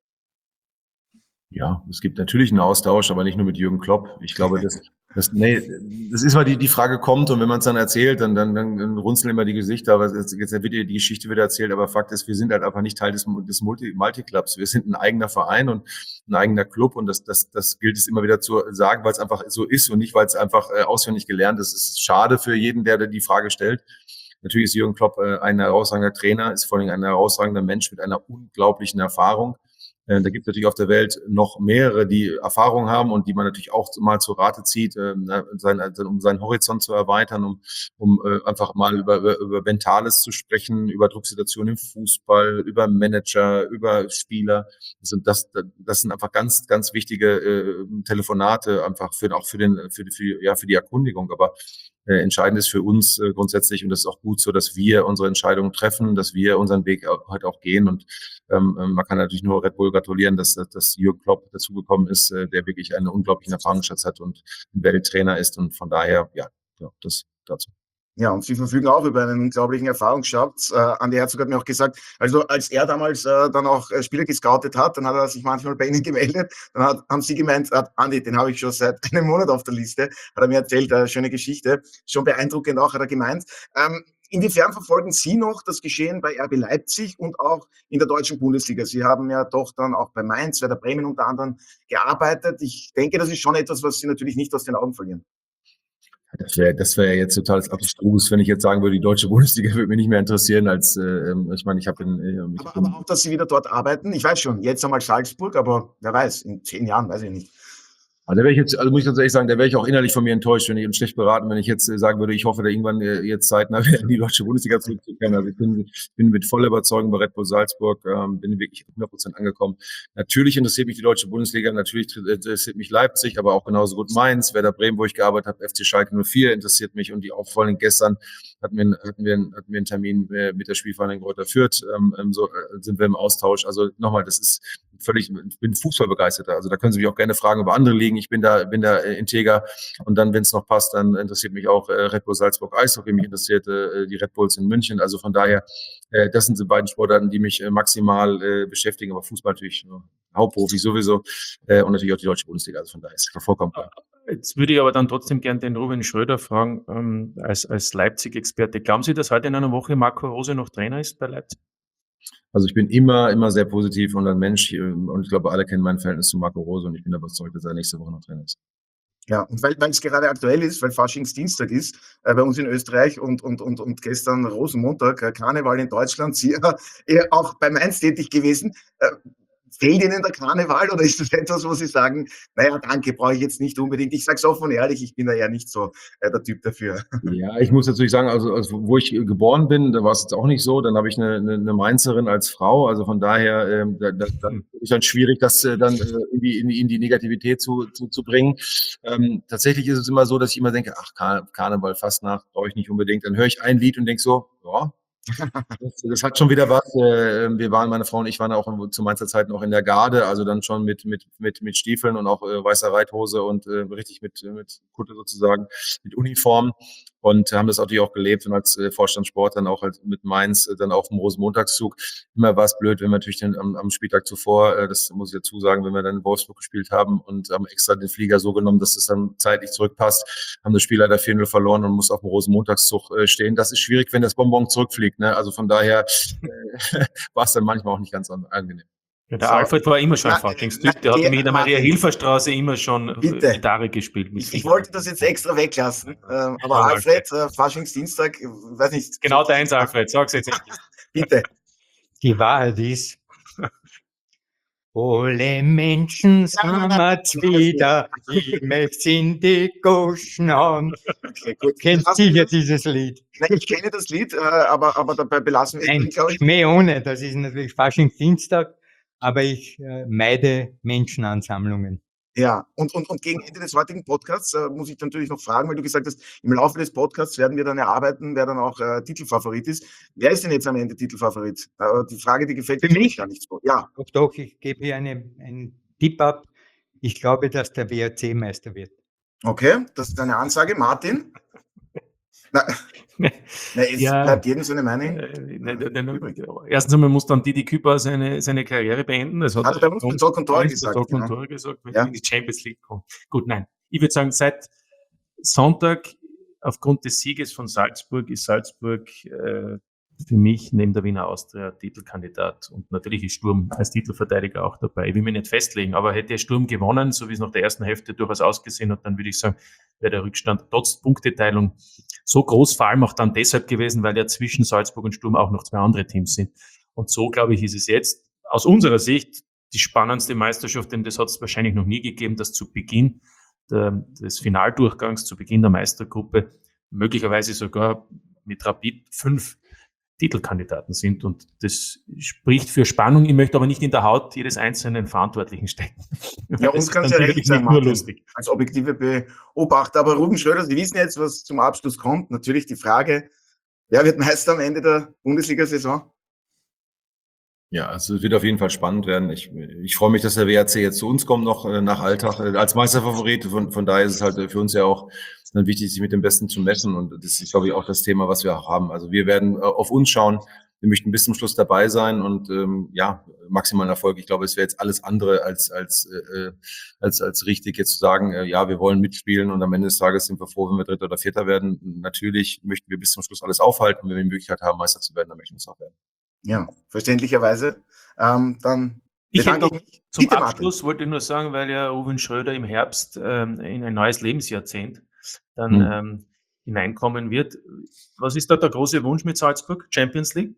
Ja, es gibt natürlich einen Austausch, aber nicht nur mit Jürgen Klopp. Ich glaube, das, das, nee, das ist, weil die, die Frage kommt und wenn man es dann erzählt, dann, dann, dann runzeln immer die Gesichter, aber jetzt, jetzt wird die Geschichte wieder erzählt, aber Fakt ist, wir sind halt einfach nicht Teil des, des Multi, Multiclubs. Wir sind ein eigener Verein und ein eigener Club und das, das, das gilt es immer wieder zu sagen, weil es einfach so ist und nicht, weil es einfach äh, auswendig gelernt ist. Es ist schade für jeden, der die Frage stellt. Natürlich ist Jürgen Klopp äh, ein herausragender Trainer, ist vor allem ein herausragender Mensch mit einer unglaublichen Erfahrung. Äh, da gibt es natürlich auf der Welt noch mehrere, die Erfahrung haben und die man natürlich auch mal zur Rate zieht, äh, sein, also um seinen Horizont zu erweitern, um, um äh, einfach mal über, über, über Mentales zu sprechen, über Drucksituationen im Fußball, über Manager, über Spieler. Das sind, das, das sind einfach ganz, ganz wichtige äh, Telefonate, einfach für, auch für, den, für, die, für, ja, für die Erkundigung. Aber äh, entscheidend ist für uns äh, grundsätzlich, und das ist auch gut so, dass wir unsere Entscheidungen treffen, dass wir unseren Weg auch, halt auch gehen. Und ähm, man kann natürlich nur Red Bull gratulieren, dass, dass Jürgen Klopp dazugekommen ist, äh, der wirklich einen unglaublichen Erfahrungsschatz hat und ein Welttrainer ist. Und von daher, ja, ja das dazu. Ja, und Sie verfügen auch über einen unglaublichen Erfahrungsschatz. Äh, Andi Herzog hat mir auch gesagt, also als er damals äh, dann auch äh, Spieler gescoutet hat, dann hat er sich manchmal bei Ihnen gemeldet. Dann hat, haben Sie gemeint, äh, Andi, den habe ich schon seit einem Monat auf der Liste. Hat er mir erzählt, äh, schöne Geschichte. Schon beeindruckend auch, hat er gemeint. Ähm, inwiefern verfolgen Sie noch das Geschehen bei R B Leipzig und auch in der deutschen Bundesliga? Sie haben ja doch dann auch bei Mainz, Werder Bremen unter anderem gearbeitet. Ich denke, das ist schon etwas, was Sie natürlich nicht aus den Augen verlieren. Das wäre das wäre jetzt total abstrus, wenn ich jetzt sagen würde, die deutsche Bundesliga würde mich nicht mehr interessieren, als äh, ich meine, ich habe in äh, aber, aber auch, dass Sie wieder dort arbeiten. Ich weiß schon, jetzt einmal Salzburg, aber wer weiß, in zehn Jahren, weiß ich nicht. Also da wäre ich jetzt, also muss ich ganz ehrlich sagen, da wäre ich auch innerlich von mir enttäuscht, wenn ich und schlecht beraten, wenn ich jetzt äh, sagen würde, ich hoffe, da irgendwann äh, jetzt zeitnah in die deutsche Bundesliga zurückzukehren. Also ich bin, ich bin mit voller Überzeugung bei Red Bull Salzburg, ähm, bin wirklich hundert Prozent angekommen. Natürlich interessiert mich die deutsche Bundesliga, natürlich interessiert mich Leipzig, aber auch genauso gut Mainz, Werder Bremen, wo ich gearbeitet habe, F C Schalke null vier interessiert mich und die auch vor allem gestern hatten wir, hatten wir, hatten wir einen Termin äh, mit der Spielvereinigung Greuther Fürth, ähm, so äh, sind wir im Austausch. Also nochmal, das ist völlig, ich bin Fußballbegeisterter. Also da können Sie mich auch gerne fragen über andere Ligen. Ich bin da, bin da äh, integer. Und dann, wenn es noch passt, dann interessiert mich auch äh, Red Bull Salzburg Eishockey. Mich interessiert äh, die Red Bulls in München. Also von daher, äh, das sind die beiden Sportarten, die mich äh, maximal äh, beschäftigen. Aber Fußball natürlich äh, hauptberuflich sowieso äh, und natürlich auch die deutsche Bundesliga. Also von daher ist das vollkommen klar. Jetzt würde ich aber dann trotzdem gern den Ruben Schröder fragen, ähm, als, als Leipzig-Experte. Glauben Sie, dass heute in einer Woche Marco Rose noch Trainer ist bei Leipzig? Also ich bin immer, immer sehr positiv und ein Mensch und ich glaube, alle kennen mein Verhältnis zu Marco Rose und ich bin überzeugt, dass er nächste Woche noch Trainer ist. Ja, und weil es gerade aktuell ist, weil Faschingsdienstag ist, äh, bei uns in Österreich und, und, und, und gestern Rosenmontag, äh, Karneval in Deutschland, Sie äh, auch bei Mainz tätig gewesen. Äh, Fehlt Ihnen der Karneval oder ist das etwas, wo Sie sagen, naja, danke, brauche ich jetzt nicht unbedingt. Ich sage es offen und ehrlich, ich bin da ja nicht so äh, der Typ dafür. Ja, ich muss natürlich sagen, also, also wo ich geboren bin, da war es jetzt auch nicht so. Dann habe ich eine, eine, eine Mainzerin als Frau. Also von daher, ähm, da, da, dann ist dann schwierig, das äh, dann äh, in, die, in, die, in die Negativität zu, zu, zu bringen. Ähm, tatsächlich ist es immer so, dass ich immer denke, ach, Kar Karneval, Fastnacht brauche ich nicht unbedingt. Dann höre ich ein Lied und denke so, ja, Das, das hat schon wieder was. Äh, wir waren, meine Frau und ich waren auch zu Mainzer Zeit noch in der Garde, also dann schon mit, mit, mit, mit Stiefeln und auch äh, weißer Reithose und äh, richtig mit, mit Kutte sozusagen, mit Uniform und haben das natürlich auch gelebt und als äh, Vorstandssport dann auch halt mit Mainz äh, dann auf dem Rosenmontagszug. Immer war es blöd, wenn wir natürlich den, am, am Spieltag zuvor, äh, das muss ich dazu sagen, wenn wir dann in Wolfsburg gespielt haben und haben extra den Flieger so genommen, dass es dann zeitlich zurückpasst, haben das Spiel leider vier null verloren und muss auf dem Rosenmontagszug äh, stehen. Das ist schwierig, wenn das Bonbon zurückfliegt. Ne? Also von daher äh, war es dann manchmal auch nicht ganz angenehm. Ja, der Alfred war immer schon ein Fuckings-Typ. Der hat mit der Maria-Hilfer-Straße immer schon Bitte. Gitarre gespielt. Ich, ich wollte das jetzt extra weglassen, ähm, aber Ja, Alfred, äh, Faschingsdienstag, weiß nicht. Genau deins, Alfred. Sag's jetzt endlich. Bitte. Die Wahrheit ist, alle Menschen sind wieder, ich möchte in die Goschen haben. Okay, gut. Kennt Lassen sicher wir das? dieses Lied. Nein, ich kenne das Lied, äh, aber, aber dabei belassen wir Ein es, glaube ich. Schmäh ohne, das ist natürlich Faschingsdienstag, aber ich äh, meide Menschenansammlungen. Ja, und, und, und gegen Ende des heutigen Podcasts äh, muss ich natürlich noch fragen, weil du gesagt hast, im Laufe des Podcasts werden wir dann erarbeiten, wer dann auch äh, Titelfavorit ist. Wer ist denn jetzt am Ende Titelfavorit? Äh, die Frage, die gefällt Für mir mich? gar nicht so. Ja, Doch, doch, ich gebe hier eine, einen Tipp ab. Ich glaube, dass der W R C Meister wird. okay, das ist eine Ansage. Martin? Na, na, es Ja. bleibt jedem so eine Meinung. Äh, ne, ne, ne, Erstens einmal muss dann Didi Küpper seine, seine Karriere beenden. Das hat, Hat er bei uns bei Talk und Tore bei gesagt, Talk und genau. Tore gesagt, wenn Ja. er in die Champions League kommt. Gut, nein. Ich würde sagen, seit Sonntag, aufgrund des Sieges von Salzburg, ist Salzburg äh, für mich neben der Wiener Austria Titelkandidat. Und natürlich ist Sturm als Titelverteidiger auch dabei. Ich will mich nicht festlegen, aber hätte Sturm gewonnen, so wie es nach der ersten Hälfte durchaus ausgesehen hat, dann würde ich sagen, wäre der Rückstand trotz Punkteteilung so groß, vor allem auch dann deshalb gewesen, weil ja zwischen Salzburg und Sturm auch noch zwei andere Teams sind. Und so, glaube ich, ist es jetzt aus unserer Sicht die spannendste Meisterschaft, denn das hat es wahrscheinlich noch nie gegeben, dass zu Beginn der, des Finaldurchgangs, zu Beginn der Meistergruppe, möglicherweise sogar mit Rapid fünf Titelkandidaten sind. Und das spricht für Spannung. Ich möchte aber nicht in der Haut jedes einzelnen Verantwortlichen stecken. Ja, uns kann es ja recht sein, Martin, lustig. Als objektive Beobachter. Aber Ruben Schröder, Sie wissen jetzt, was zum Abschluss kommt. Natürlich die Frage, wer wird Meister am Ende der Bundesliga-Saison? Ja, also es wird auf jeden Fall spannend werden. Ich, ich freue mich, dass der W R C jetzt zu uns kommt, noch äh, nach Alltag äh, als Meisterfavorit. Von, von daher ist es halt äh, für uns ja auch dann wichtig, sich mit dem Besten zu messen. Und das ist, glaube ich, auch das Thema, was wir auch haben. Also wir werden äh, auf uns schauen. Wir möchten bis zum Schluss dabei sein und ähm, ja, maximalen Erfolg. Ich glaube, es wäre jetzt alles andere als als äh, als als richtig, jetzt zu sagen, äh, ja, wir wollen mitspielen und am Ende des Tages sind wir froh, wenn wir Dritter oder Vierter werden. Natürlich möchten wir bis zum Schluss alles aufhalten. Wenn wir die Möglichkeit haben, Meister zu werden, dann möchten wir es auch werden. Ja, verständlicherweise. Ähm, dann ich bedanke hätte ich mich. Zum Bitte, Abschluss Martin. wollte ich nur sagen, weil ja Ruben Schröder im Herbst ähm, in ein neues Lebensjahrzehnt dann Hm. ähm, hineinkommen wird. Was ist da der große Wunsch mit Salzburg? Champions League?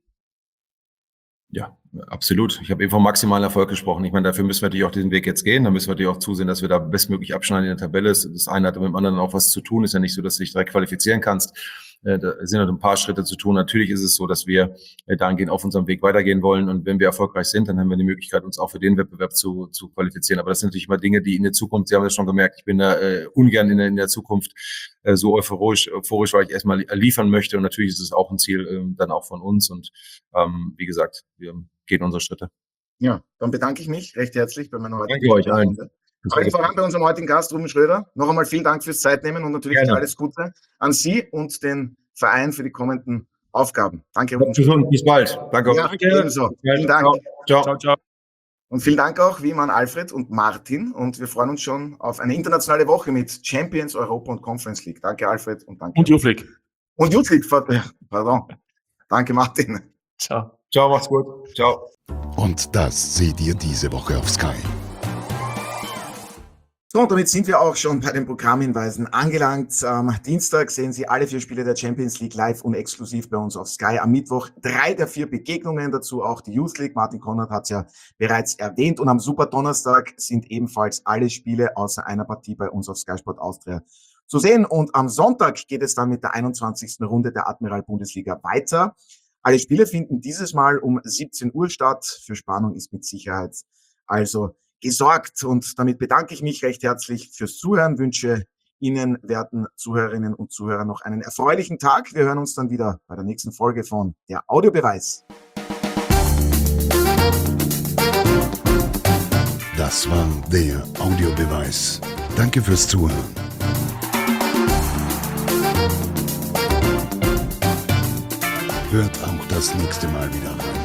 Ja, absolut. Ich habe eben vom maximalen Erfolg gesprochen. Ich meine, dafür müssen wir natürlich auch diesen Weg jetzt gehen. Da müssen wir natürlich auch zusehen, dass wir da bestmöglich abschneiden in der Tabelle. Das eine hat mit dem anderen auch was zu tun. Ist ja nicht so, dass du dich direkt qualifizieren kannst. Da sind halt ein paar Schritte zu tun. Natürlich ist es so, dass wir dahingehend auf unserem Weg weitergehen wollen. Und wenn wir erfolgreich sind, dann haben wir die Möglichkeit, uns auch für den Wettbewerb zu, zu qualifizieren. Aber das sind natürlich immer Dinge, die in der Zukunft, Sie haben das schon gemerkt, ich bin da äh, ungern in der, in der Zukunft äh, so euphorisch, euphorisch, weil ich erstmal liefern möchte. Und natürlich ist es auch ein Ziel äh, dann auch von uns. Und ähm, wie gesagt, wir gehen unsere Schritte. Ja, dann bedanke ich mich recht herzlich bei meiner heutigen Danke euch allen. Allen voran bei unserem heutigen Gast, Ruben Schröder. Noch einmal vielen Dank fürs Zeitnehmen und natürlich Gerne. alles Gute an Sie und den Verein für die kommenden Aufgaben. Danke, Ruben Schröder. Gesund, bis bald. Danke. Ja, ebenso. Vielen Dank. Ciao. Ciao, ciao. Und vielen Dank auch wie immer an Alfred und Martin. Und wir freuen uns schon auf eine internationale Woche mit Champions, Europa und Conference League. Danke, Alfred, und danke. Und Juflik. Und Youth League, pardon. Danke, Martin. Ciao. Ciao, macht's gut. Ciao. Und das seht ihr diese Woche auf Sky. So, und damit sind wir auch schon bei den Programmhinweisen angelangt. Am Dienstag sehen Sie alle vier Spiele der Champions League live und exklusiv bei uns auf Sky. Am Mittwoch drei der vier Begegnungen, dazu auch die Youth League. Martin Konrad hat es ja bereits erwähnt. Und am Superdonnerstag sind ebenfalls alle Spiele außer einer Partie bei uns auf Sky Sport Austria zu sehen. Und am Sonntag geht es dann mit der einundzwanzigsten Runde der Admiral Bundesliga weiter. Alle Spiele finden dieses Mal um siebzehn Uhr statt. Für Spannung ist mit Sicherheit also gesorgt. Und damit bedanke ich mich recht herzlich fürs Zuhören, wünsche Ihnen, werten Zuhörerinnen und Zuhörer, noch einen erfreulichen Tag. Wir hören uns dann wieder bei der nächsten Folge von Der Audiobeweis. Das war der Audiobeweis. Danke fürs Zuhören. Hört auch das nächste Mal wieder rein.